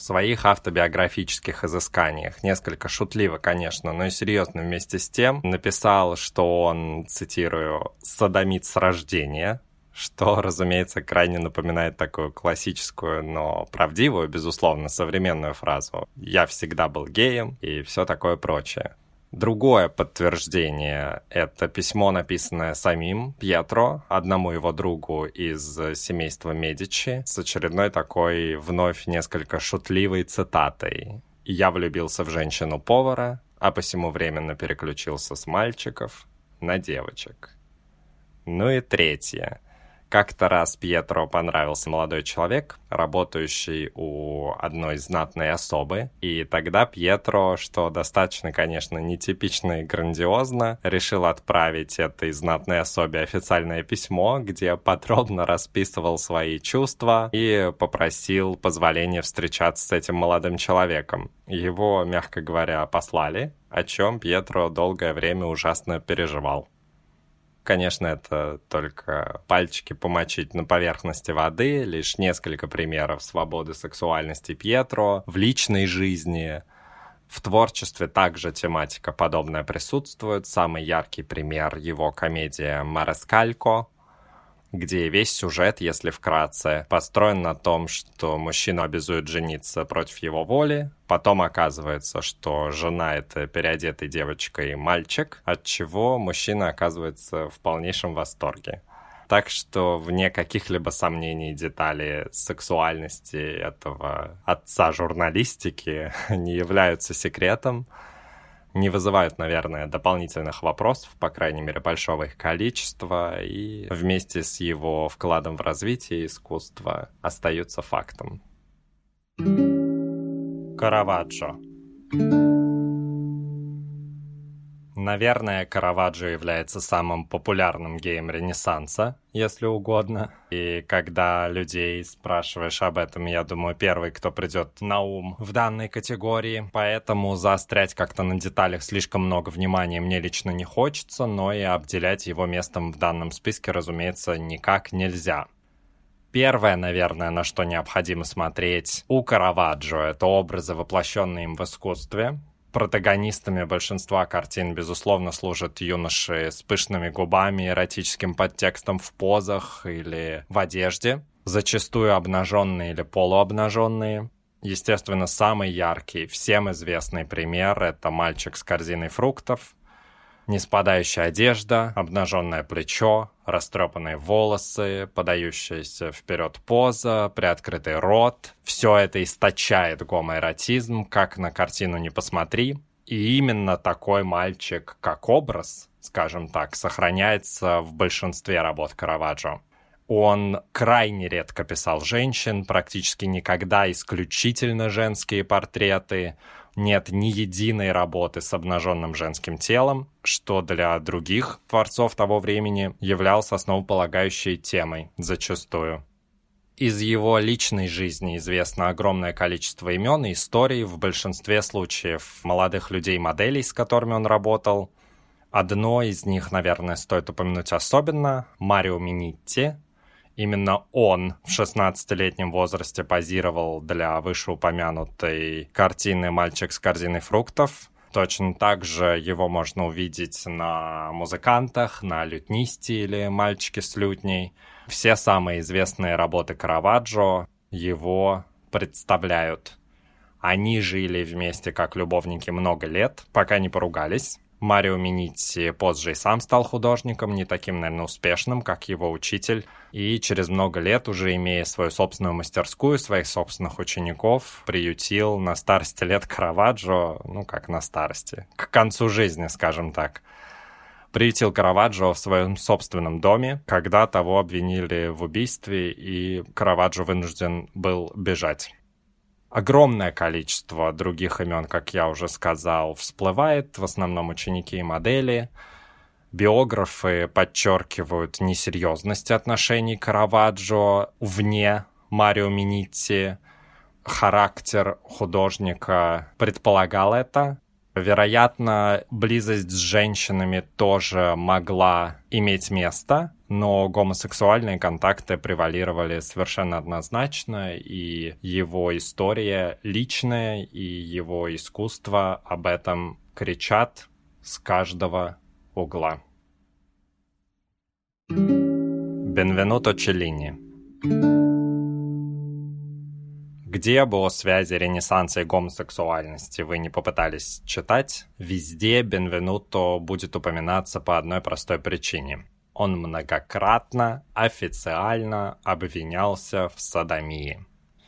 В своих автобиографических изысканиях, несколько шутливо, конечно, но и серьезно вместе с тем, написал, что он, цитирую, «содомит с рождения», что, разумеется, крайне напоминает такую классическую, но правдивую, безусловно, современную фразу «я всегда был геем» и все такое прочее. Другое подтверждение — это письмо, написанное самим Пьетро, одному его другу из семейства Медичи, с очередной такой вновь несколько шутливой цитатой. «Я влюбился в женщину-повара, а посему временно переключился с мальчиков на девочек». Ну и третье. Как-то раз Пьетро понравился молодой человек, работающий у одной знатной особы, и тогда Пьетро, что достаточно, конечно, нетипично и грандиозно, решил отправить этой знатной особе официальное письмо, где подробно расписывал свои чувства и попросил позволения встречаться с этим молодым человеком. Его, мягко говоря, послали, о чем Пьетро долгое время ужасно переживал. Конечно, это только пальчики помочить на поверхности воды, лишь несколько примеров свободы сексуальности Пьетро в личной жизни. В творчестве также тематика подобная присутствует. Самый яркий пример — его комедия «Мараскалько», где весь сюжет, если вкратце, построен на том, что мужчину обязуют жениться против его воли. Потом оказывается, что жена — это переодетый девочкой мальчик, от чего мужчина оказывается в полнейшем восторге. Так что вне каких-либо сомнений детали сексуальности этого отца журналистики не являются секретом. Не вызывают, наверное, дополнительных вопросов, по крайней мере, большого их количества, и вместе с его вкладом в развитие искусства остаются фактом. Караваджо. Наверное, Караваджо является самым популярным геем Ренессанса, если угодно. И когда людей спрашиваешь об этом, я думаю, первый, кто придет на ум в данной категории. Поэтому заострять как-то на деталях слишком много внимания мне лично не хочется, но и обделять его местом в данном списке, разумеется, никак нельзя. Первое, наверное, на что необходимо смотреть у Караваджо, это образы, воплощенные им в искусстве. Протагонистами большинства картин, безусловно, служат юноши с пышными губами, эротическим подтекстом в позах или в одежде, зачастую обнаженные или полуобнаженные. Естественно, самый яркий, всем известный пример — это «Мальчик с корзиной фруктов». Неспадающая одежда, обнаженное плечо, растрепанные волосы, подающаяся вперед поза, приоткрытый рот. Все это источает гомоэротизм, как на картину не посмотри. И именно такой мальчик, как образ, скажем так, сохраняется в большинстве работ Караваджо. Он крайне редко писал женщин, практически никогда исключительно женские портреты. Нет ни единой работы с обнаженным женским телом, что для других творцов того времени являлось основополагающей темой зачастую. Из его личной жизни известно огромное количество имен и историй, в большинстве случаев молодых людей-моделей, с которыми он работал. Одно из них, наверное, стоит упомянуть особенно — Марио Минитти. Именно он в 16-летнем возрасте позировал для вышеупомянутой картины «Мальчик с корзиной фруктов». Точно так же его можно увидеть на «Музыкантах», на «Лютнисте» или «Мальчике с лютней». Все самые известные работы Караваджо его представляют. Они жили вместе как любовники много лет, пока не поругались. Марио Минитти позже и сам стал художником, не таким, наверное, успешным, как его учитель. И через много лет, уже имея свою собственную мастерскую, своих собственных учеников, приютил на старости лет Караваджо, как на старости, к концу жизни, скажем так. Приютил Караваджо в своем собственном доме, когда того обвинили в убийстве, и Караваджо вынужден был бежать. Огромное количество других имен, как я уже сказал, всплывает, в основном ученики и модели. Биографы подчеркивают несерьезность отношений Караваджо вне Марио Минитти. Характер художника предполагал это. Вероятно, близость с женщинами тоже могла иметь место, но гомосексуальные контакты превалировали совершенно однозначно, и его история личная, и его искусство об этом кричат с каждого угла. Бенвенуто Челлини. Где бы о связи Ренессанса и гомосексуальности вы не попытались читать, везде Бенвенуто будет упоминаться по одной простой причине. Он многократно, официально обвинялся в содомии.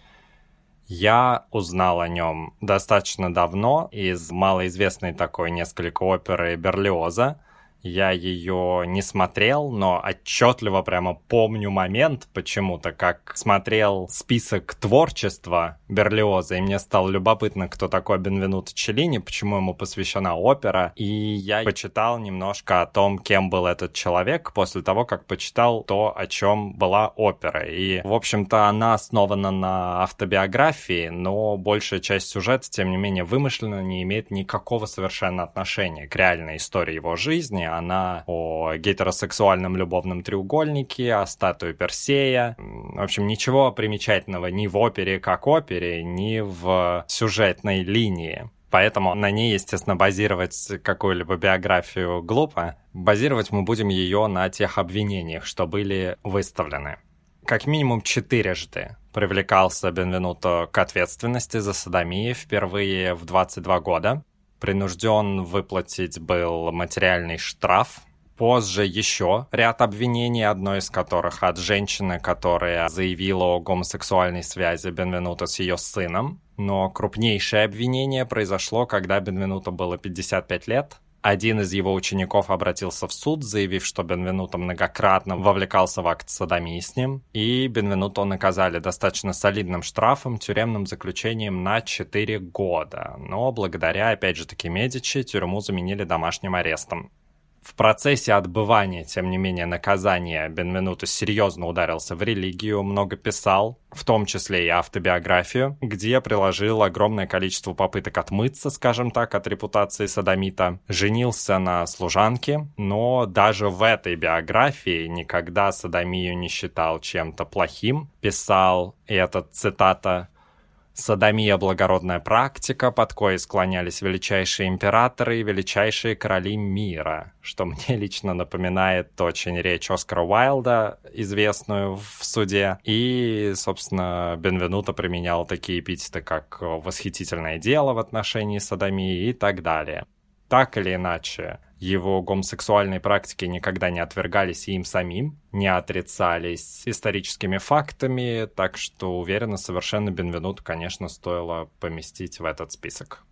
Я узнал о нем достаточно давно из малоизвестной такой несколько оперы Берлиоза. Я ее не смотрел, но отчетливо прямо помню момент почему-то, как смотрел список творчества Берлиоза, и мне стало любопытно, кто такой Бенвенуто Челлини, почему ему посвящена опера, и я почитал немножко о том, кем был этот человек, после того, как почитал то, о чем была опера. И, в общем-то, она основана на автобиографии, но большая часть сюжета, тем не менее, вымышленно, не имеет никакого совершенно отношения к реальной истории его жизни. Она о гетеросексуальном любовном треугольнике, о статуе Персея. В общем, ничего примечательного ни в опере как опере, ни в сюжетной линии. Поэтому на ней, естественно, базировать какую-либо биографию глупо. Базировать мы будем ее на тех обвинениях, что были выставлены. Как минимум 4 привлекался Бенвенуто к ответственности за содомию впервые в 22 года. Принужден выплатить был материальный штраф. Позже еще ряд обвинений, одно из которых от женщины, которая заявила о гомосексуальной связи Бенвенуто с ее сыном. Но крупнейшее обвинение произошло, когда Бенвенуто было 55 лет. Один из его учеников обратился в суд, заявив, что Бенвенуто многократно вовлекался в акт содомии с ним, и Бенвенуто наказали достаточно солидным штрафом, тюремным заключением на 4 года. Но благодаря, опять же таки, Медичи, тюрьму заменили домашним арестом. В процессе отбывания, тем не менее, наказания Бенвенуто серьезно ударился в религию, много писал, в том числе и автобиографию, где приложил огромное количество попыток отмыться, скажем так, от репутации содомита. Женился на служанке, но даже в этой биографии никогда содомию не считал чем-то плохим. Писал, и это цитата: «Содомия – благородная практика, под коей склонялись величайшие императоры и величайшие короли мира», что мне лично напоминает очень речь Оскара Уайлда, известную в суде. И, собственно, Бенвенуто применял такие эпитеты, как «восхитительное дело» в отношении содомии и так далее. Так или иначе, его гомосексуальные практики никогда не отвергались им самим, не отрицались историческими фактами, так что, уверенно, совершенно Бенвенуто, конечно, стоило поместить в этот список.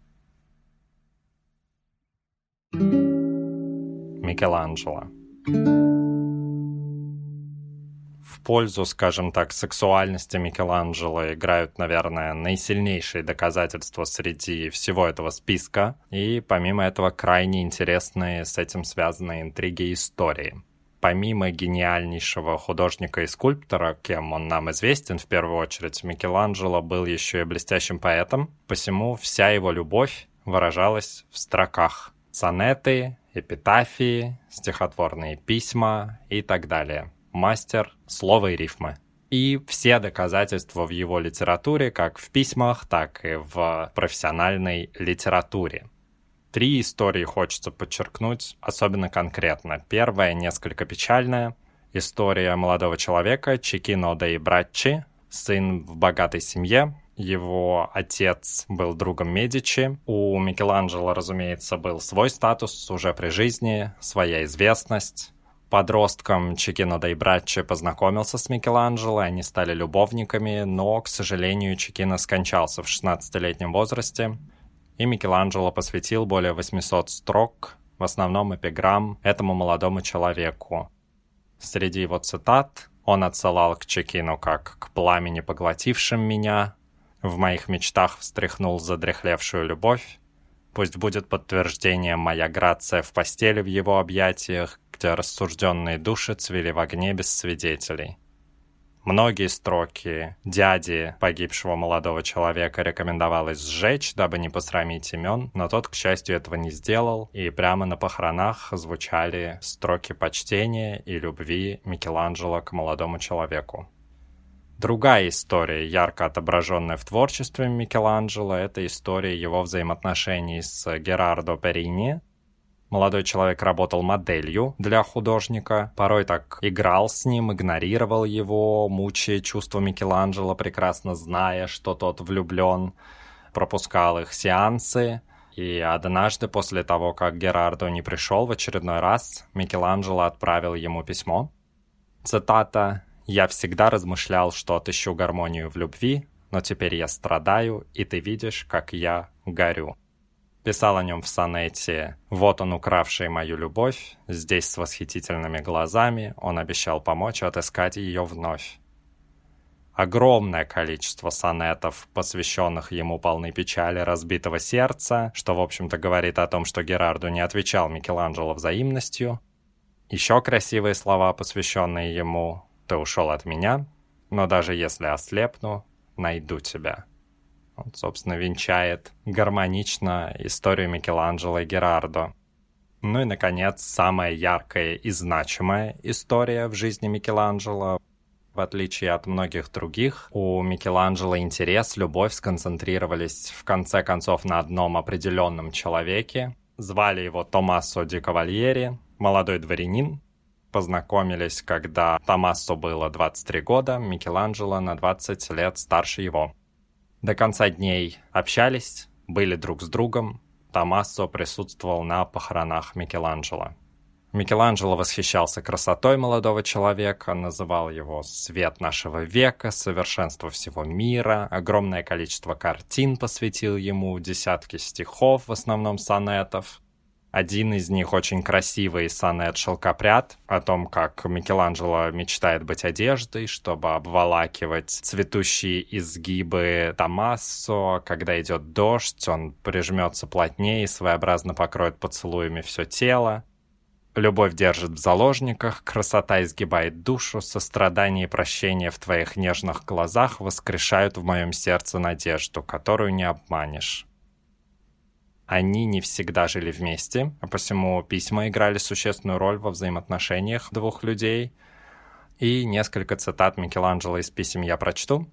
Микеланджело. В пользу, скажем так, сексуальности Микеланджело играют, наверное, наисильнейшие доказательства среди всего этого списка, и помимо этого крайне интересные с этим связанные интриги и истории. Помимо гениальнейшего художника и скульптора, кем он нам известен в первую очередь, Микеланджело был еще и блестящим поэтом, посему вся его любовь выражалась в строках: сонеты, эпитафии, стихотворные письма и так далее. Мастер слова и рифмы. И все доказательства в его литературе, как в письмах, так и в профессиональной литературе. 3 истории хочется подчеркнуть особенно конкретно. Первая несколько печальная. История молодого человека Чекино деи Браччи, сын в богатой семье. Его отец был другом Медичи. У Микеланджело, разумеется, был свой статус уже при жизни, своя известность. Подростком Чекино деи Браччи познакомился с Микеланджело, они стали любовниками, но, к сожалению, Чекино скончался в 16-летнем возрасте, и Микеланджело посвятил более 800 строк, в основном эпиграмм, этому молодому человеку. Среди его цитат он отсылал к Чекино как «к пламени, поглотившим меня», «в моих мечтах встряхнул задряхлевшую любовь», «пусть будет подтверждением моя грация в постели в его объятиях», где рассужденные души цвели в огне без свидетелей. Многие строки дяди погибшего молодого человека рекомендовалось сжечь, дабы не посрамить имен, но тот, к счастью, этого не сделал, и прямо на похоронах звучали строки почтения и любви Микеланджело к молодому человеку. Другая история, ярко отображенная в творчестве Микеланджело, это история его взаимоотношений с Герардо Перини. Молодой человек работал моделью для художника, порой так играл с ним, игнорировал его, мучая чувства Микеланджело, прекрасно зная, что тот влюблен, пропускал их сеансы. И однажды, после того, как Герардо не пришел в очередной раз, Микеланджело отправил ему письмо. Цитата: «Я всегда размышлял, что отыщу гармонию в любви, но теперь я страдаю, и ты видишь, как я горю». Писал о нем в сонете: «Вот он, укравший мою любовь, здесь с восхитительными глазами, он обещал помочь отыскать ее вновь». Огромное количество сонетов, посвященных ему, полны печали разбитого сердца, что, в общем-то, говорит о том, что Герардо не отвечал Микеланджело взаимностью. Еще красивые слова, посвященные ему: «Ты ушел от меня, но даже если ослепну, найду тебя». Он, собственно, венчает гармонично историю Микеланджело и Герардо. Ну и, наконец, самая яркая и значимая история в жизни Микеланджело. В отличие от многих других, у Микеланджело интерес, любовь сконцентрировались в конце концов на одном определенном человеке. Звали его Томмасо ди Кавальери, молодой дворянин. Познакомились, когда Томмасо было 23 года, Микеланджело на 20 лет старше его. До конца дней общались, были друг с другом. Томмасо присутствовал на похоронах Микеланджело. Микеланджело восхищался красотой молодого человека, называл его «свет нашего века», «совершенство всего мира», огромное количество картин посвятил ему, десятки стихов, в основном сонетов. Один из них очень красивый сонет «Шелкопряд», о том, как Микеланджело мечтает быть одеждой, чтобы обволакивать цветущие изгибы Томмасо. Когда идет дождь, он прижмется плотнее и своеобразно покроет поцелуями все тело. Любовь держит в заложниках, красота изгибает душу, сострадание и прощение в твоих нежных глазах воскрешают в моем сердце надежду, которую не обманешь. Они не всегда жили вместе, а посему письма играли существенную роль во взаимоотношениях двух людей. И несколько цитат Микеланджело из писем я прочту.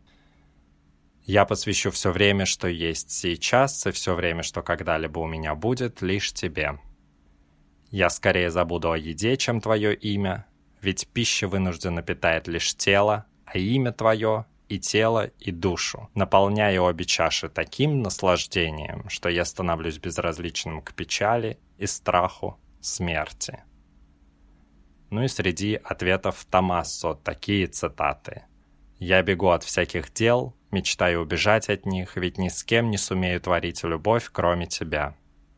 «Я посвящу все время, что есть сейчас, и все время, что когда-либо у меня будет, лишь тебе. Я скорее забуду о еде, чем твое имя, ведь пища вынужденно питает лишь тело, а имя твое — и тело, и душу, наполняя обе чаши таким наслаждением, что я становлюсь безразличным к печали и страху смерти». Ну и среди ответов Томмасо такие цитаты: «Я бегу от всяких дел, мечтаю убежать от них, ведь ни с кем не сумею творить любовь, кроме тебя.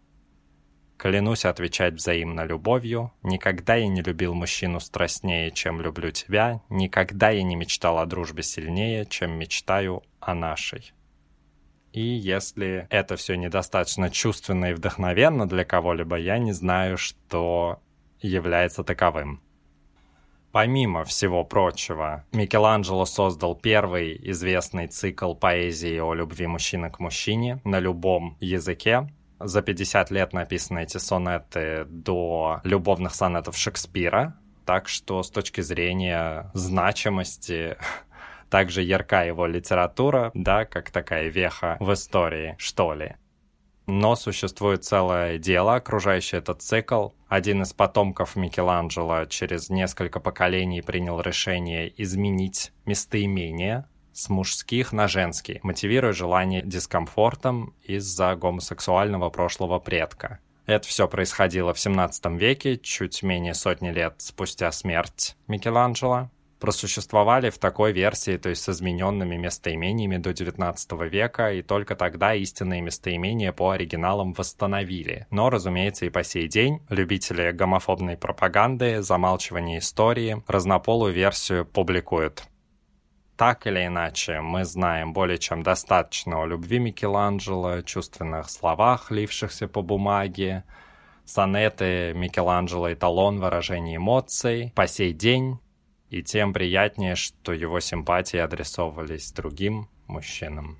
Клянусь отвечать взаимно любовью. Никогда я не любил мужчину страстнее, чем люблю тебя. Никогда я не мечтал о дружбе сильнее, чем мечтаю о нашей». И если это все недостаточно чувственно и вдохновенно для кого-либо, я не знаю, что является таковым. Помимо всего прочего, Микеланджело создал первый известный цикл поэзии о любви мужчины к мужчине на любом языке. За 50 лет написаны эти сонеты до любовных сонетов Шекспира, так что с точки зрения значимости также ярка его литература, да, как такая веха в истории, что ли. Но существует целое дело, окружающее этот цикл. Один из потомков Микеланджело через несколько поколений принял решение изменить местоимение с мужских на женские, мотивируя желание дискомфортом из-за гомосексуального прошлого предка. Это все происходило в 17 веке, чуть менее сотни лет спустя смерть Микеланджело. Просуществовали в такой версии, то есть с измененными местоимениями до 19 века, и только тогда истинные местоимения по оригиналам восстановили. Но, разумеется, и по сей день любители гомофобной пропаганды, замалчивания истории, разнополую версию публикуют. Так или иначе, мы знаем более чем достаточно о любви Микеланджело, чувственных словах, лившихся по бумаге. Сонеты Микеланджело — эталон выражения эмоций. По сей день И тем приятнее, что его симпатии адресовывались другим мужчинам.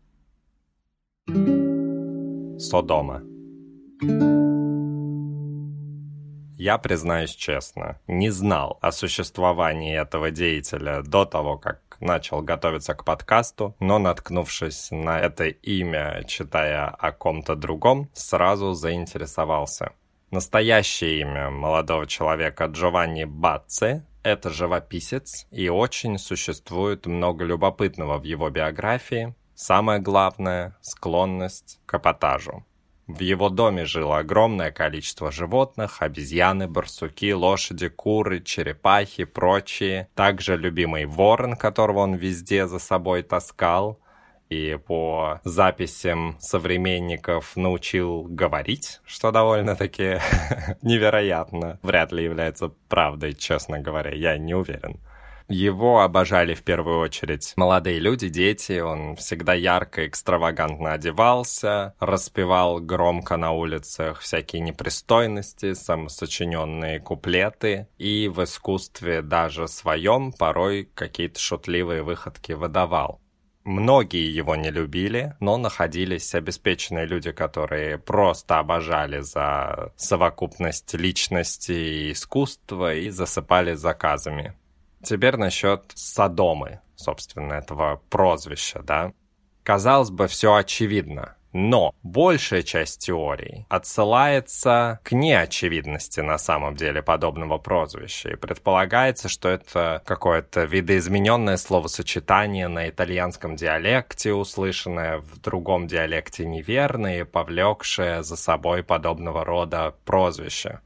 Содома. Я, признаюсь честно, не знал о существовании этого деятеля до того, как начал готовиться к подкасту, но, наткнувшись на это имя, читая о ком-то другом, сразу заинтересовался. Настоящее имя молодого человека Джованни Бацци – это живописец, и очень существует много любопытного в его биографии. Самое главное – склонность к эпатажу. В его доме жило огромное количество животных: обезьяны, барсуки, лошади, куры, черепахи, прочие. Также любимый ворон, которого он везде за собой таскал, и по записям современников научил говорить, что довольно-таки невероятно. Вряд ли является правдой, честно говоря, я не уверен. Его обожали в первую очередь молодые люди, дети. Он всегда ярко, экстравагантно одевался, распевал громко на улицах всякие непристойности, самосочиненные куплеты, и в искусстве даже своем порой какие-то шутливые выходки выдавал. Многие его не любили, но находились обеспеченные люди, которые просто обожали за совокупность личности и искусства и засыпали заказами. Теперь насчет Содомы, собственно, этого прозвища, да. Казалось бы, все очевидно, но большая часть теорий отсылается к неочевидности на самом деле подобного прозвища, и предполагается, что это какое-то видоизмененное словосочетание на итальянском диалекте, услышанное в другом диалекте неверно и повлекшее за собой подобного рода прозвище.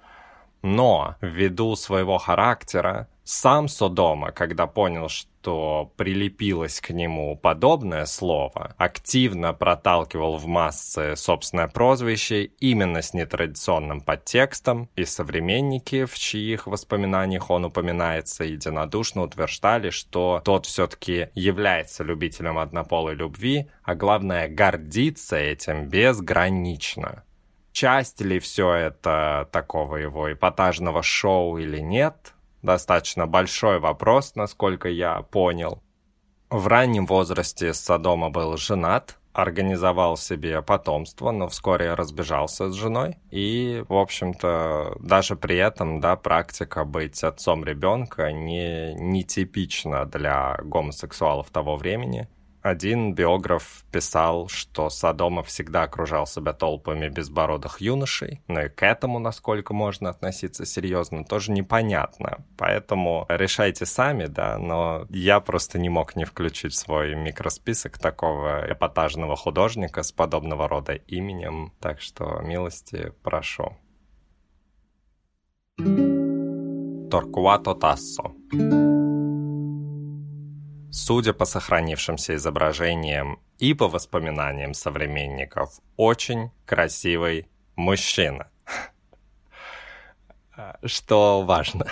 Но ввиду своего характера, сам Содома, когда понял, что прилепилось к нему подобное слово, активно проталкивал в массы собственное прозвище именно с нетрадиционным подтекстом, и современники, в чьих воспоминаниях он упоминается, единодушно утверждали, что тот все-таки является любителем однополой любви, а главное, гордится этим безгранично. Часть ли все это такого его эпатажного шоу или нет? Достаточно большой вопрос, насколько я понял. В раннем возрасте Содома был женат, организовал себе потомство, но вскоре разбежался с женой. И, в общем-то, даже при этом, да, практика быть отцом ребенка не типична для гомосексуалов того времени. Один биограф писал, что Содома всегда окружал себя толпами безбородых юношей, но и к этому, насколько можно относиться серьезно, тоже непонятно. Поэтому решайте сами, да, но я просто не мог не включить в свой микросписок такого эпатажного художника с подобного рода именем, так что милости прошу. Торкуато Тассо. Судя по сохранившимся изображениям и по воспоминаниям современников, очень красивый мужчина. Что важно.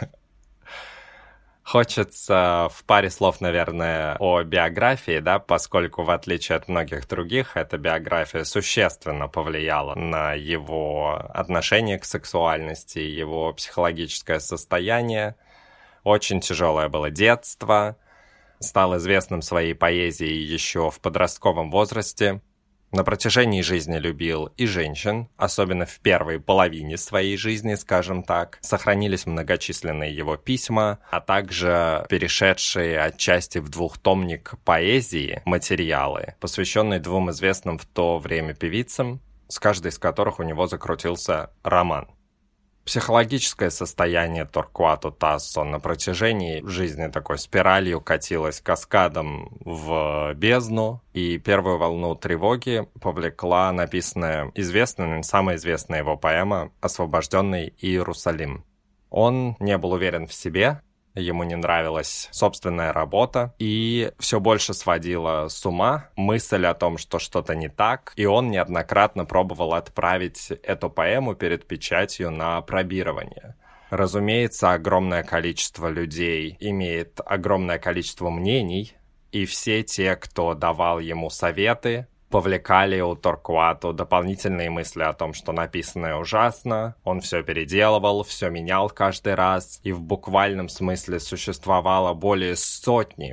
Хочется в паре слов, наверное, о биографии, да, поскольку, в отличие от многих других, эта биография существенно повлияла на его отношение к сексуальности, его психологическое состояние. Очень тяжелое было детство. Стал известным своей поэзией еще в подростковом возрасте. На протяжении жизни любил и женщин, особенно в первой половине своей жизни, скажем так. Сохранились многочисленные его письма, а также перешедшие отчасти в двухтомник поэзии материалы, посвященные двум известным в то время певицам, с каждой из которых у него закрутился роман. Психологическое состояние Торкуато Тассо на протяжении жизни такой спиралью катилось каскадом в бездну, и первую волну тревоги повлекла написанная известная, самая известная его поэма «Освобожденный Иерусалим». Он не был уверен в себе, ему не нравилась собственная работа, и все больше сводила с ума мысль о том, что что-то не так, и он неоднократно пробовал отправить эту поэму перед печатью на пробирование. Разумеется, огромное количество людей имеет огромное количество мнений, и все те, кто давал ему советы, повлекали у Торкуато дополнительные мысли о том, что написанное ужасно, он все переделывал, все менял каждый раз, и в буквальном смысле существовало более сотни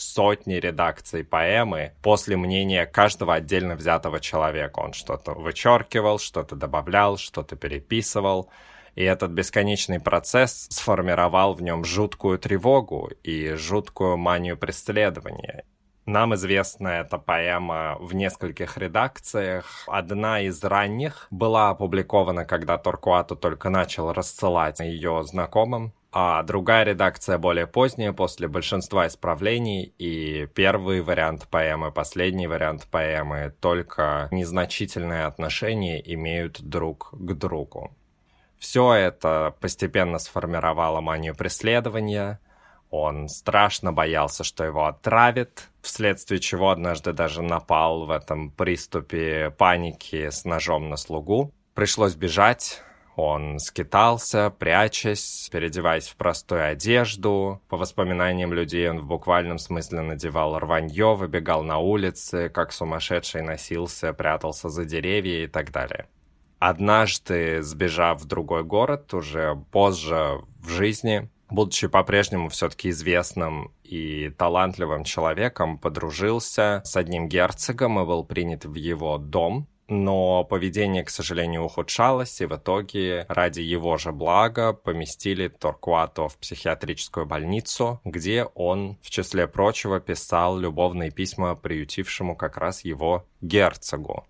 редакций поэмы после мнения каждого отдельно взятого человека. Он что-то вычеркивал, что-то добавлял, что-то переписывал. И этот бесконечный процесс сформировал в нем жуткую тревогу и жуткую манию преследования. Нам известна эта поэма в нескольких редакциях. Одна из ранних была опубликована, когда Торкуато только начал рассылать ее знакомым, а другая редакция более поздняя, после большинства исправлений, и первый вариант поэмы, последний вариант поэмы, только незначительное отношение имеют друг к другу. Все это постепенно сформировало манию преследования. Он страшно боялся, что его отравят, вследствие чего однажды даже напал в этом приступе паники с ножом на слугу. Пришлось бежать. Он скитался, прячась, переодеваясь в простую одежду. По воспоминаниям людей, он в буквальном смысле надевал рванье, выбегал на улицы, как сумасшедший носился, прятался за деревья и так далее. Однажды, сбежав в другой город, уже позже в жизни, будучи по-прежнему все-таки известным и талантливым человеком, подружился с одним герцогом и был принят в его дом. Но поведение, к сожалению, ухудшалось, и в итоге ради его же блага поместили Торкуато в психиатрическую больницу, где он, в числе прочего, писал любовные письма приютившему как раз его герцогу.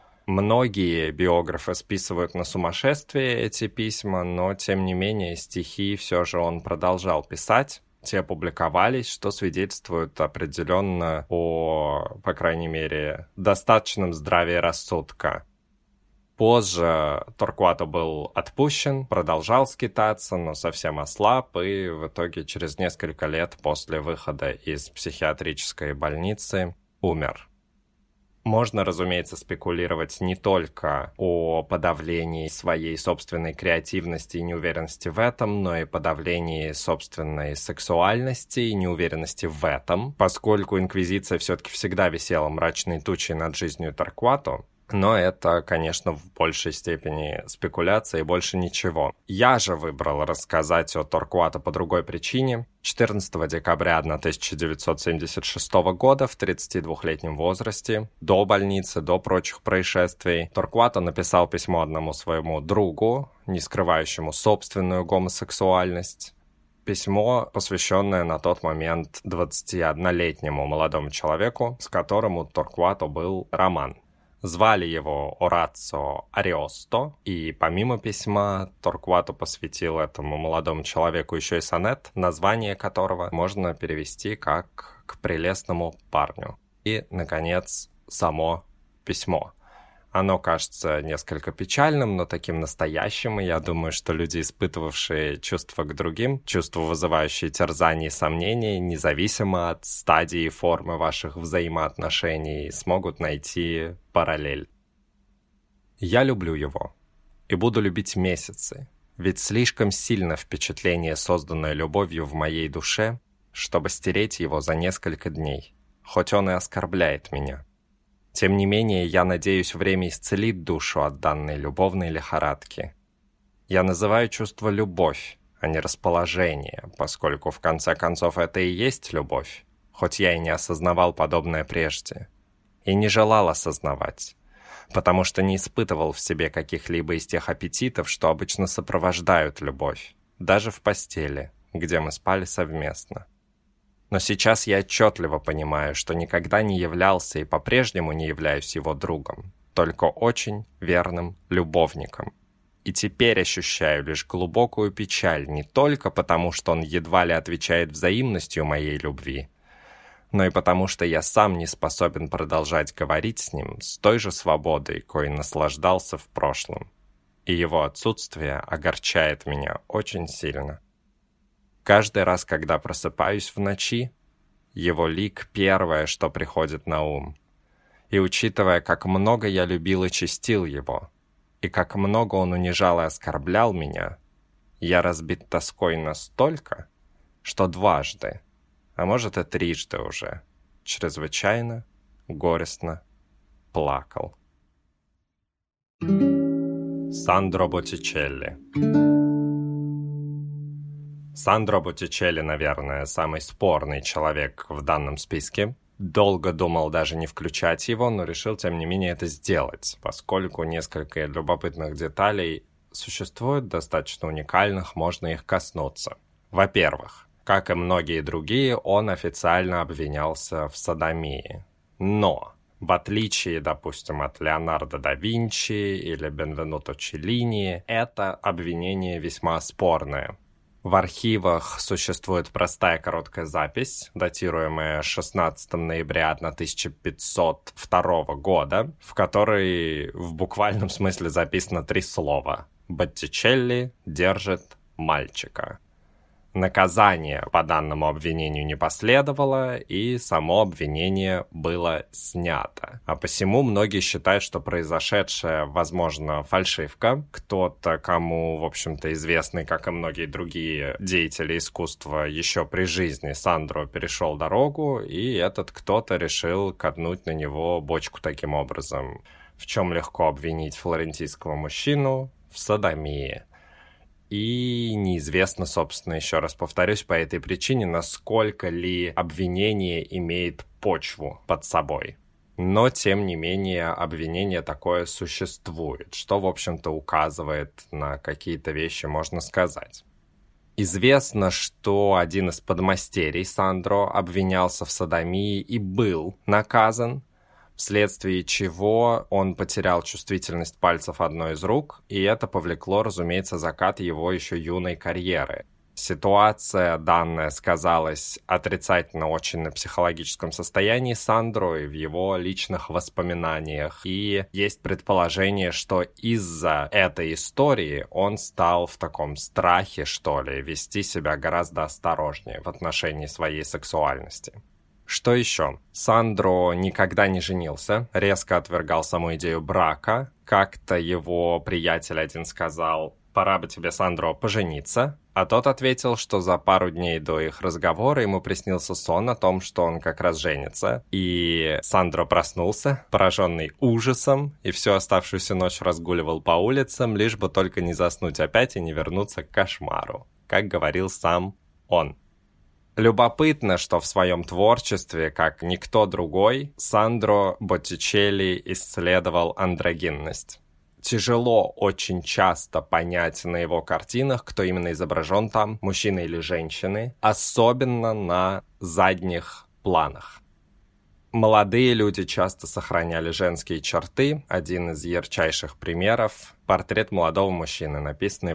Многие биографы списывают на сумасшествие эти письма, но, тем не менее, стихи все же он продолжал писать. Те публиковались, что свидетельствует определенно о, по крайней мере, достаточном здравии рассудка. Позже Торкуато был отпущен, продолжал скитаться, но совсем ослаб, и в итоге через несколько лет после выхода из психиатрической больницы умер. Можно, разумеется, спекулировать не только о подавлении своей собственной креативности и неуверенности в этом, но и подавлении собственной сексуальности и неуверенности в этом, поскольку Инквизиция все-таки всегда висела мрачной тучей над жизнью Торкуато. Но это, конечно, в большей степени спекуляция и больше ничего. Я же выбрал рассказать о Торкуато по другой причине. 14 декабря 1976 года, в 32-летнем возрасте, до больницы, до прочих происшествий, Торкуато написал письмо одному своему другу, не скрывающему собственную гомосексуальность. Письмо, посвященное на тот момент 21-летнему молодому человеку, с которым у Торкуато был роман. Звали его Орацио Ариосто, и помимо письма Торкуато посвятил этому молодому человеку еще и сонет, название которого можно перевести как «К прелестному парню». И, наконец, само письмо. Оно кажется несколько печальным, но таким настоящим, и я думаю, что люди, испытывавшие чувства к другим, чувства, вызывающие терзания и сомнения, независимо от стадии и формы ваших взаимоотношений, смогут найти параллель. Я люблю его и буду любить месяцы, ведь слишком сильно впечатление, созданное любовью в моей душе, чтобы стереть его за несколько дней, хоть он и оскорбляет меня. Тем не менее, я надеюсь, время исцелит душу от данной любовной лихорадки. Я называю чувство любовь, а не расположение, поскольку в конце концов это и есть любовь, хоть я и не осознавал подобное прежде. И не желал осознавать, потому что не испытывал в себе каких-либо из тех аппетитов, что обычно сопровождают любовь, даже в постели, где мы спали совместно. Но сейчас я отчетливо понимаю, что никогда не являлся и по-прежнему не являюсь его другом, только очень верным любовником. И теперь ощущаю лишь глубокую печаль не только потому, что он едва ли отвечает взаимностью моей любви, но и потому, что я сам не способен продолжать говорить с ним с той же свободой, коей наслаждался в прошлом. И его отсутствие огорчает меня очень сильно. Каждый раз, когда просыпаюсь в ночи, его лик — первое, что приходит на ум. И учитывая, как много я любил и честил его, и как много он унижал и оскорблял меня, я разбит тоской настолько, что дважды, а может и трижды уже, чрезвычайно горестно плакал. Сандро Боттичелли. Сандро Боттичелли, наверное, самый спорный человек в данном списке. Долго думал даже не включать его, но решил, тем не менее, это сделать, поскольку несколько любопытных деталей существует, достаточно уникальных, можно их коснуться. Во-первых, как и многие другие, он официально обвинялся в содомии. Но, в отличие, допустим, от Леонардо да Винчи или Бенвенуто Челлини, это обвинение весьма спорное. В архивах существует простая короткая запись, датируемая 16 ноября 1502 года, в которой в буквальном смысле записано 3 слова: «Боттичелли держит мальчика». Наказание по данному обвинению не последовало, и само обвинение было снято. А посему многие считают, что произошедшее, возможно, фальшивка. Кто-то, кому, в общем-то, известный, как и многие другие деятели искусства, еще при жизни Сандро перешел дорогу, и этот кто-то решил катнуть на него бочку таким образом. В чем легко обвинить флорентийского мужчину? В содомии. И неизвестно, собственно, еще раз повторюсь, по этой причине, насколько ли обвинение имеет почву под собой. Но, тем не менее, обвинение такое существует, что, в общем-то, указывает на какие-то вещи, можно сказать. Известно, что один из подмастерий Сандро обвинялся в содомии и был наказан, вследствие чего он потерял чувствительность пальцев одной из рук, и это повлекло, разумеется, закат его еще юной карьеры. Ситуация данная сказалась отрицательно очень на психологическом состоянии Сандро и в его личных воспоминаниях. И есть предположение, что из-за этой истории он стал в таком страхе, что ли, вести себя гораздо осторожнее в отношении своей сексуальности. Что еще? Сандро никогда не женился, резко отвергал саму идею брака. Как-то его приятель один сказал: «Пора бы тебе, Сандро, пожениться». А тот ответил, что за пару дней до их разговора ему приснился сон о том, что он как раз женится. И Сандро проснулся, пораженный ужасом, и всю оставшуюся ночь разгуливал по улицам, лишь бы только не заснуть опять и не вернуться к кошмару, как говорил сам он. Любопытно, что в своем творчестве, как никто другой, Сандро Боттичелли исследовал андрогинность. Тяжело очень часто понять на его картинах, кто именно изображен там, мужчина или женщины, особенно на задних планах. Молодые люди часто сохраняли женские черты. Один из ярчайших примеров – портрет молодого мужчины, написанный в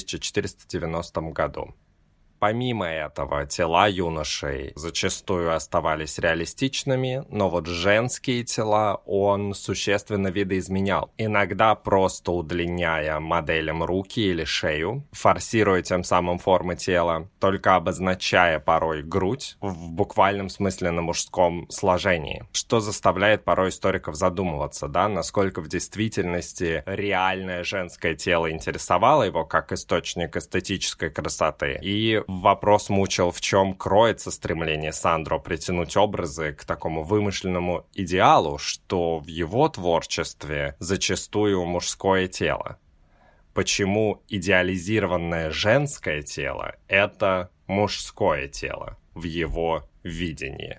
1490 году. Помимо этого, тела юношей зачастую оставались реалистичными, но вот женские тела он существенно видоизменял. Иногда просто удлиняя моделям руки или шею, форсируя тем самым формы тела, только обозначая порой грудь в буквальном смысле на мужском сложении, что заставляет порой историков задумываться, насколько в действительности реальное женское тело интересовало его как источник эстетической красоты, и вопрос мучил, в чем кроется стремление Сандро притянуть образы к такому вымышленному идеалу, что в его творчестве зачастую мужское тело. Почему идеализированное женское тело – это мужское тело в его видении?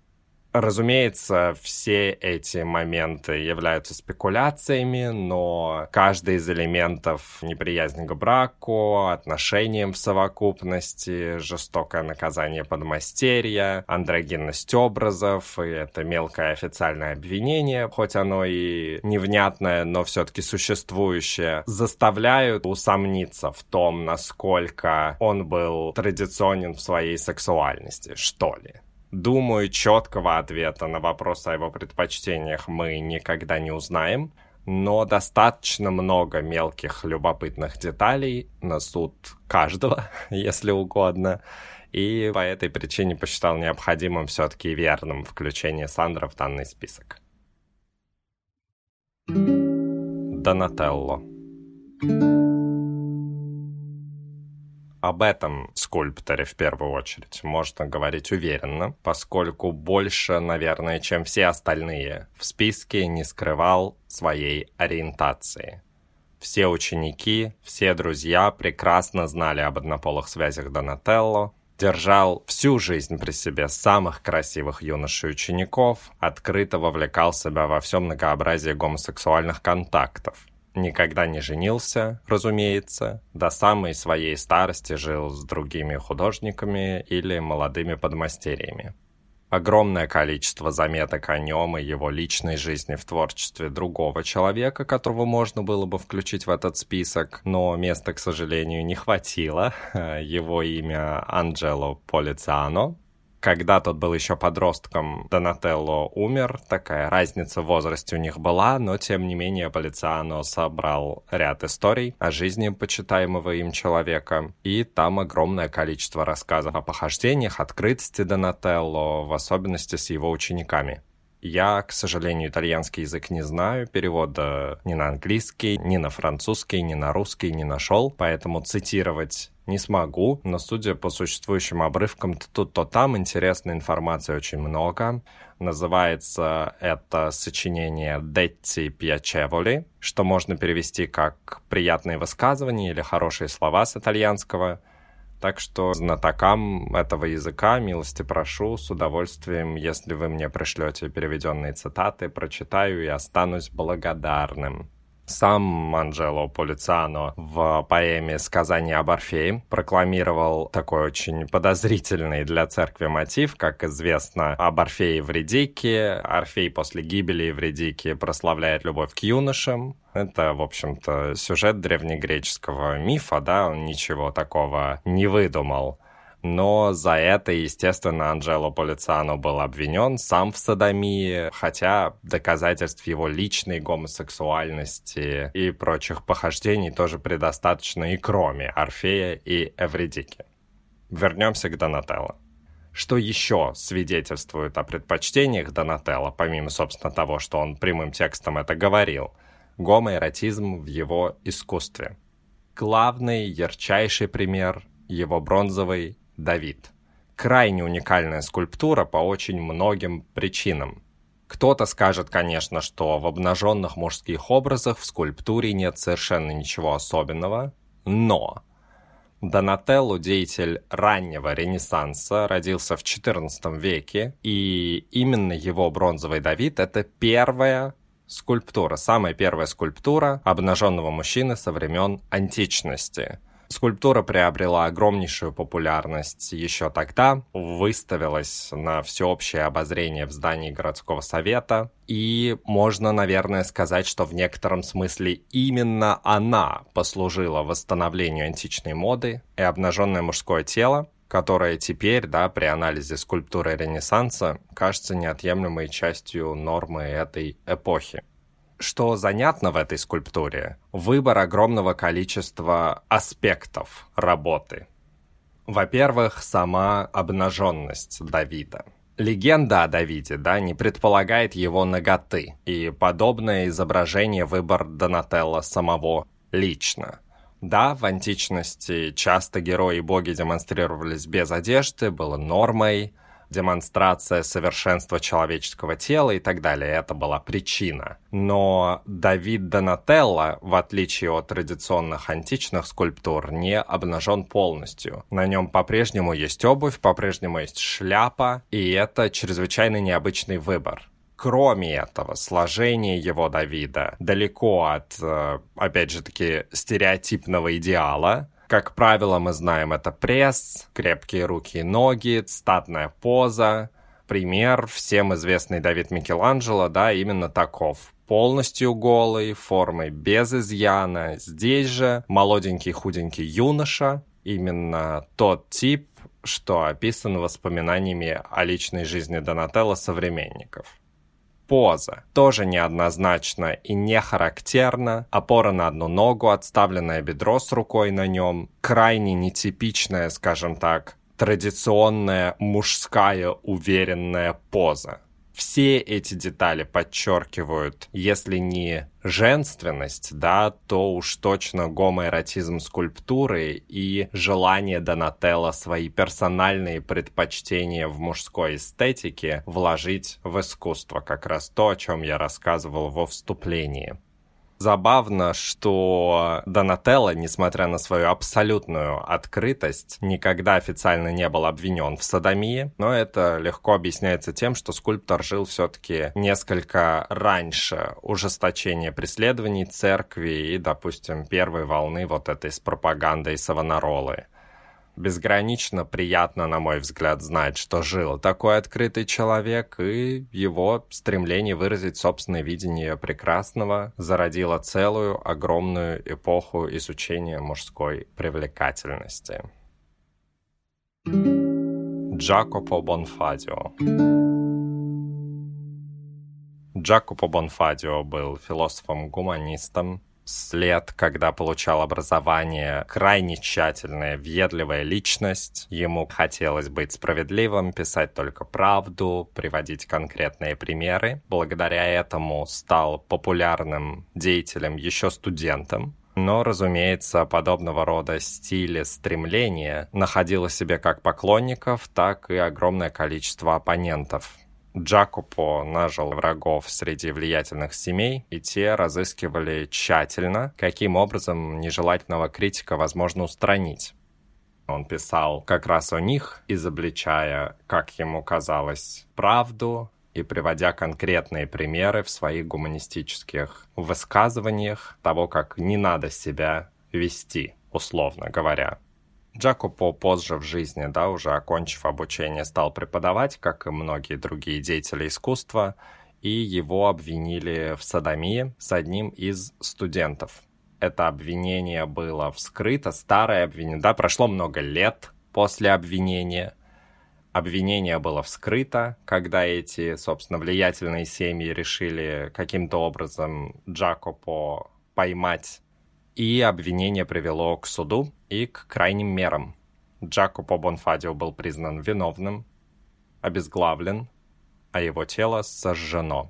Разумеется, все эти моменты являются спекуляциями, но каждый из элементов неприязни к браку, отношениям в совокупности, жестокое наказание подмастерья, андрогинность образов и это мелкое официальное обвинение, хоть оно и невнятное, но все-таки существующее, заставляют усомниться в том, насколько он был традиционен в своей сексуальности, что ли. Думаю, четкого ответа на вопрос о его предпочтениях мы никогда не узнаем, но достаточно много мелких любопытных деталей на суд каждого, если угодно, и по этой причине посчитал необходимым все-таки верным включение Сандро в данный список. Донателло. Об этом скульпторе в первую очередь можно говорить уверенно, поскольку больше, наверное, чем все остальные в списке не скрывал своей ориентации. Все ученики, все друзья прекрасно знали об однополых связях Донателло, держал всю жизнь при себе самых красивых юношей и учеников, открыто вовлекал себя во все многообразие гомосексуальных контактов. Никогда не женился, разумеется, до самой своей старости жил с другими художниками или молодыми подмастерьями. Огромное количество заметок о нем и его личной жизни в творчестве другого человека, которого можно было бы включить в этот список, но места, к сожалению, не хватило. Его имя Анджело Полициано. Когда тот был еще подростком, Донателло умер, такая разница в возрасте у них была, но тем не менее Полициано собрал ряд историй о жизни почитаемого им человека, и там огромное количество рассказов о похождениях, открытости Донателло, в особенности с его учениками. Я, к сожалению, итальянский язык не знаю, перевода ни на английский, ни на французский, ни на русский не нашел, поэтому цитировать не смогу, но судя по существующим обрывкам, то тут, то там интересной информации очень много. Называется это сочинение «Detti piacevoli», что можно перевести как «приятные высказывания» или «хорошие слова» с итальянского. Так что знатокам этого языка милости прошу, с удовольствием, если вы мне пришлете переведенные цитаты, прочитаю и останусь благодарным. Сам Анджело Полициано в поэме «Сказание об Орфее» прокламировал такой очень подозрительный для церкви мотив, как известно, об Орфее и Евридике. Орфей после гибели Евридики прославляет любовь к юношам. Это, в общем-то, сюжет древнегреческого мифа, да, он ничего такого не выдумал. Но за это, естественно, Анджело Полициано был обвинен сам в содомии, хотя доказательств его личной гомосексуальности и прочих похождений тоже предостаточно и кроме Орфея и Эвридики. Вернемся к Донателло. Что еще свидетельствует о предпочтениях Донателло, помимо, собственно, того, что он прямым текстом это говорил? Гомоэротизм в его искусстве. Главный, ярчайший пример – его бронзовый Давид. Крайне уникальная скульптура по очень многим причинам. Кто-то скажет, конечно, что в обнаженных мужских образах в скульптуре нет совершенно ничего особенного, но Донателло, деятель раннего Ренессанса, родился в XIV веке, и именно его бронзовый Давид – это первая скульптура, самая первая скульптура обнаженного мужчины со времен античности. Скульптура приобрела огромнейшую популярность еще тогда, выставилась на всеобщее обозрение в здании городского совета, и можно, наверное, сказать, что в некотором смысле именно она послужила восстановлению античной моды, и обнаженное мужское тело, которое теперь, да, при анализе скульптуры Ренессанса, кажется неотъемлемой частью нормы этой эпохи. Что занятно в этой скульптуре? Выбор огромного количества аспектов работы. Во-первых, сама обнаженность Давида. Легенда о Давиде, да, не предполагает его наготы, и подобное изображение выбор Донателло самого лично. Да, в античности часто герои и боги демонстрировались без одежды, было нормой, демонстрация совершенства человеческого тела и так далее. Это была причина. Но Давид Донателло, в отличие от традиционных античных скульптур, не обнажен полностью. На нем по-прежнему есть обувь, по-прежнему есть шляпа, и это чрезвычайно необычный выбор. Кроме этого, сложение его Давида далеко от, опять же таки, стереотипного идеала. Как правило, мы знаем, это пресс, крепкие руки и ноги, статная поза. Пример, всем известный Давид Микеланджело, да, именно таков. Полностью голый, формой без изъяна. Здесь же молоденький худенький юноша, именно тот тип, что описан воспоминаниями о личной жизни Донателло современников. Поза тоже неоднозначна и не характерна. Опора на одну ногу, отставленное бедро с рукой на нем. Крайне нетипичная, скажем так, традиционная мужская уверенная поза. Все эти детали подчеркивают, если не женственность, да, то уж точно гомоэротизм скульптуры и желание Донателло свои персональные предпочтения в мужской эстетике вложить в искусство. Как раз то, о чем я рассказывал во вступлении. Забавно, что Донателло, несмотря на свою абсолютную открытость, никогда официально не был обвинен в содомии, но это легко объясняется тем, что скульптор жил все-таки несколько раньше ужесточения преследований церкви и, допустим, первой волны вот этой с пропагандой Савонаролы. Безгранично приятно, на мой взгляд, знать, что жил такой открытый человек, и его стремление выразить собственное видение прекрасного зародило целую огромную эпоху изучения мужской привлекательности. Джакопо Бонфадио. Джакопо Бонфадио был философом-гуманистом. С лет, когда получал образование, крайне тщательная, въедливая личность. Ему хотелось быть справедливым, писать только правду, приводить конкретные примеры. Благодаря этому стал популярным деятелем еще студентом. Но, разумеется, подобного рода стили стремления находило себе как поклонников, так и огромное количество оппонентов. Джакопо нажил врагов среди влиятельных семей, и те разыскивали тщательно, каким образом нежелательного критика возможно устранить. Он писал как раз о них, изобличая, как ему казалось, правду и приводя конкретные примеры в своих гуманистических высказываниях того, как не надо себя вести, условно говоря. Джакопо позже в жизни, уже окончив обучение, стал преподавать, как и многие другие деятели искусства, и его обвинили в содомии с одним из студентов. Это обвинение было вскрыто, старое обвинение, прошло много лет после обвинения. Обвинение было вскрыто, когда эти, собственно, влиятельные семьи решили каким-то образом Джакопо поймать. И обвинение привело к суду и к крайним мерам. Джакопо Бонфадио был признан виновным, обезглавлен, а его тело сожжено.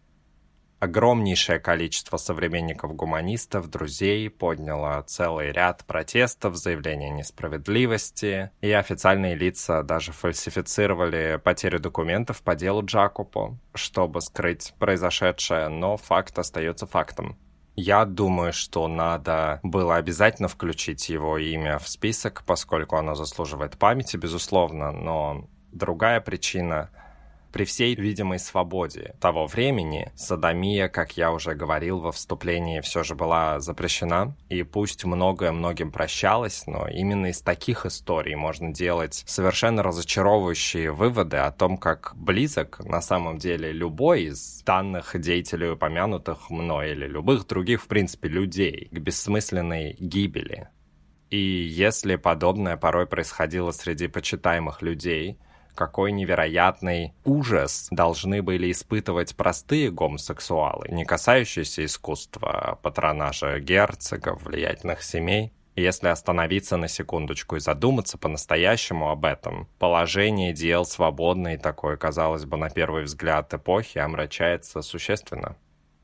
Огромнейшее количество современников-гуманистов, друзей подняло целый ряд протестов, заявлений о несправедливости, и официальные лица даже фальсифицировали потерю документов по делу Джакопо, чтобы скрыть произошедшее, но факт остается фактом. Я думаю, что надо было обязательно включить его имя в список, поскольку оно заслуживает памяти, безусловно, но другая причина — при всей видимой свободе того времени содомия, как я уже говорил во вступлении, все же была запрещена, и пусть многое многим прощалось, но именно из таких историй можно делать совершенно разочаровывающие выводы о том, как близок на самом деле любой из данных деятелей, упомянутых мной, или любых других, в принципе, людей, к бессмысленной гибели. И если подобное порой происходило среди почитаемых людей, какой невероятный ужас должны были испытывать простые гомосексуалы, не касающиеся искусства, патронажа герцогов, влиятельных семей. Если остановиться на секундочку и задуматься по-настоящему об этом, положение дел свободной такой, казалось бы, на первый взгляд эпохи омрачается существенно.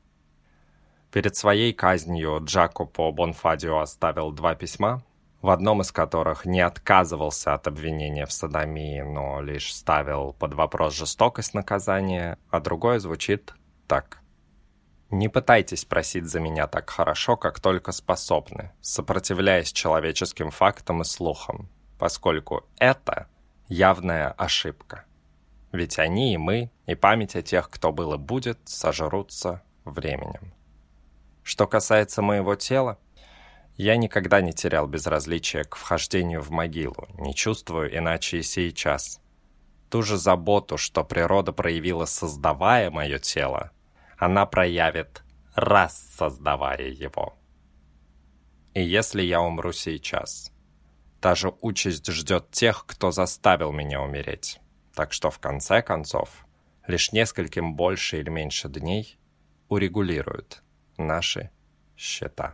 Перед своей казнью Джакопо Бонфадио оставил 2 письма, в одном из которых не отказывался от обвинения в содомии, но лишь ставил под вопрос жестокость наказания, а другое звучит так. «Не пытайтесь просить за меня так хорошо, как только способны, сопротивляясь человеческим фактам и слухам, поскольку это явная ошибка. Ведь они и мы, и память о тех, кто был и будет, сожрутся временем. Что касается моего тела, я никогда не терял безразличия к вхождению в могилу, не чувствую иначе и сейчас. Ту же заботу, что природа проявила, создавая мое тело, она проявит, раз создавая его. И если я умру сейчас, та же участь ждет тех, кто заставил меня умереть. Так что, в конце концов, лишь нескольким больше или меньше дней урегулируют наши счета».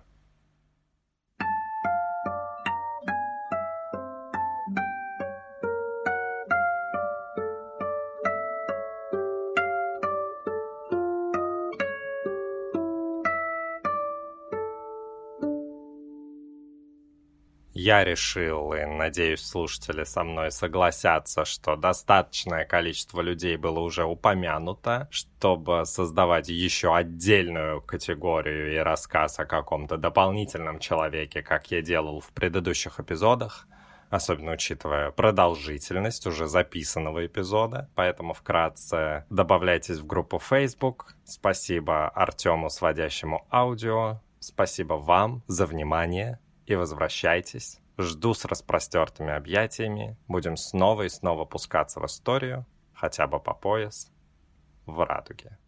Я решил, и, надеюсь, слушатели со мной согласятся, что достаточное количество людей было уже упомянуто, чтобы создавать еще отдельную категорию и рассказ о каком-то дополнительном человеке, как я делал в предыдущих эпизодах, особенно учитывая продолжительность уже записанного эпизода. Поэтому вкратце добавляйтесь в группу Facebook. Спасибо Артему, сводящему аудио. Спасибо вам за внимание. И возвращайтесь. Жду с распростертыми объятиями. Будем снова и снова пускаться в историю, хотя бы по пояс, в радуге.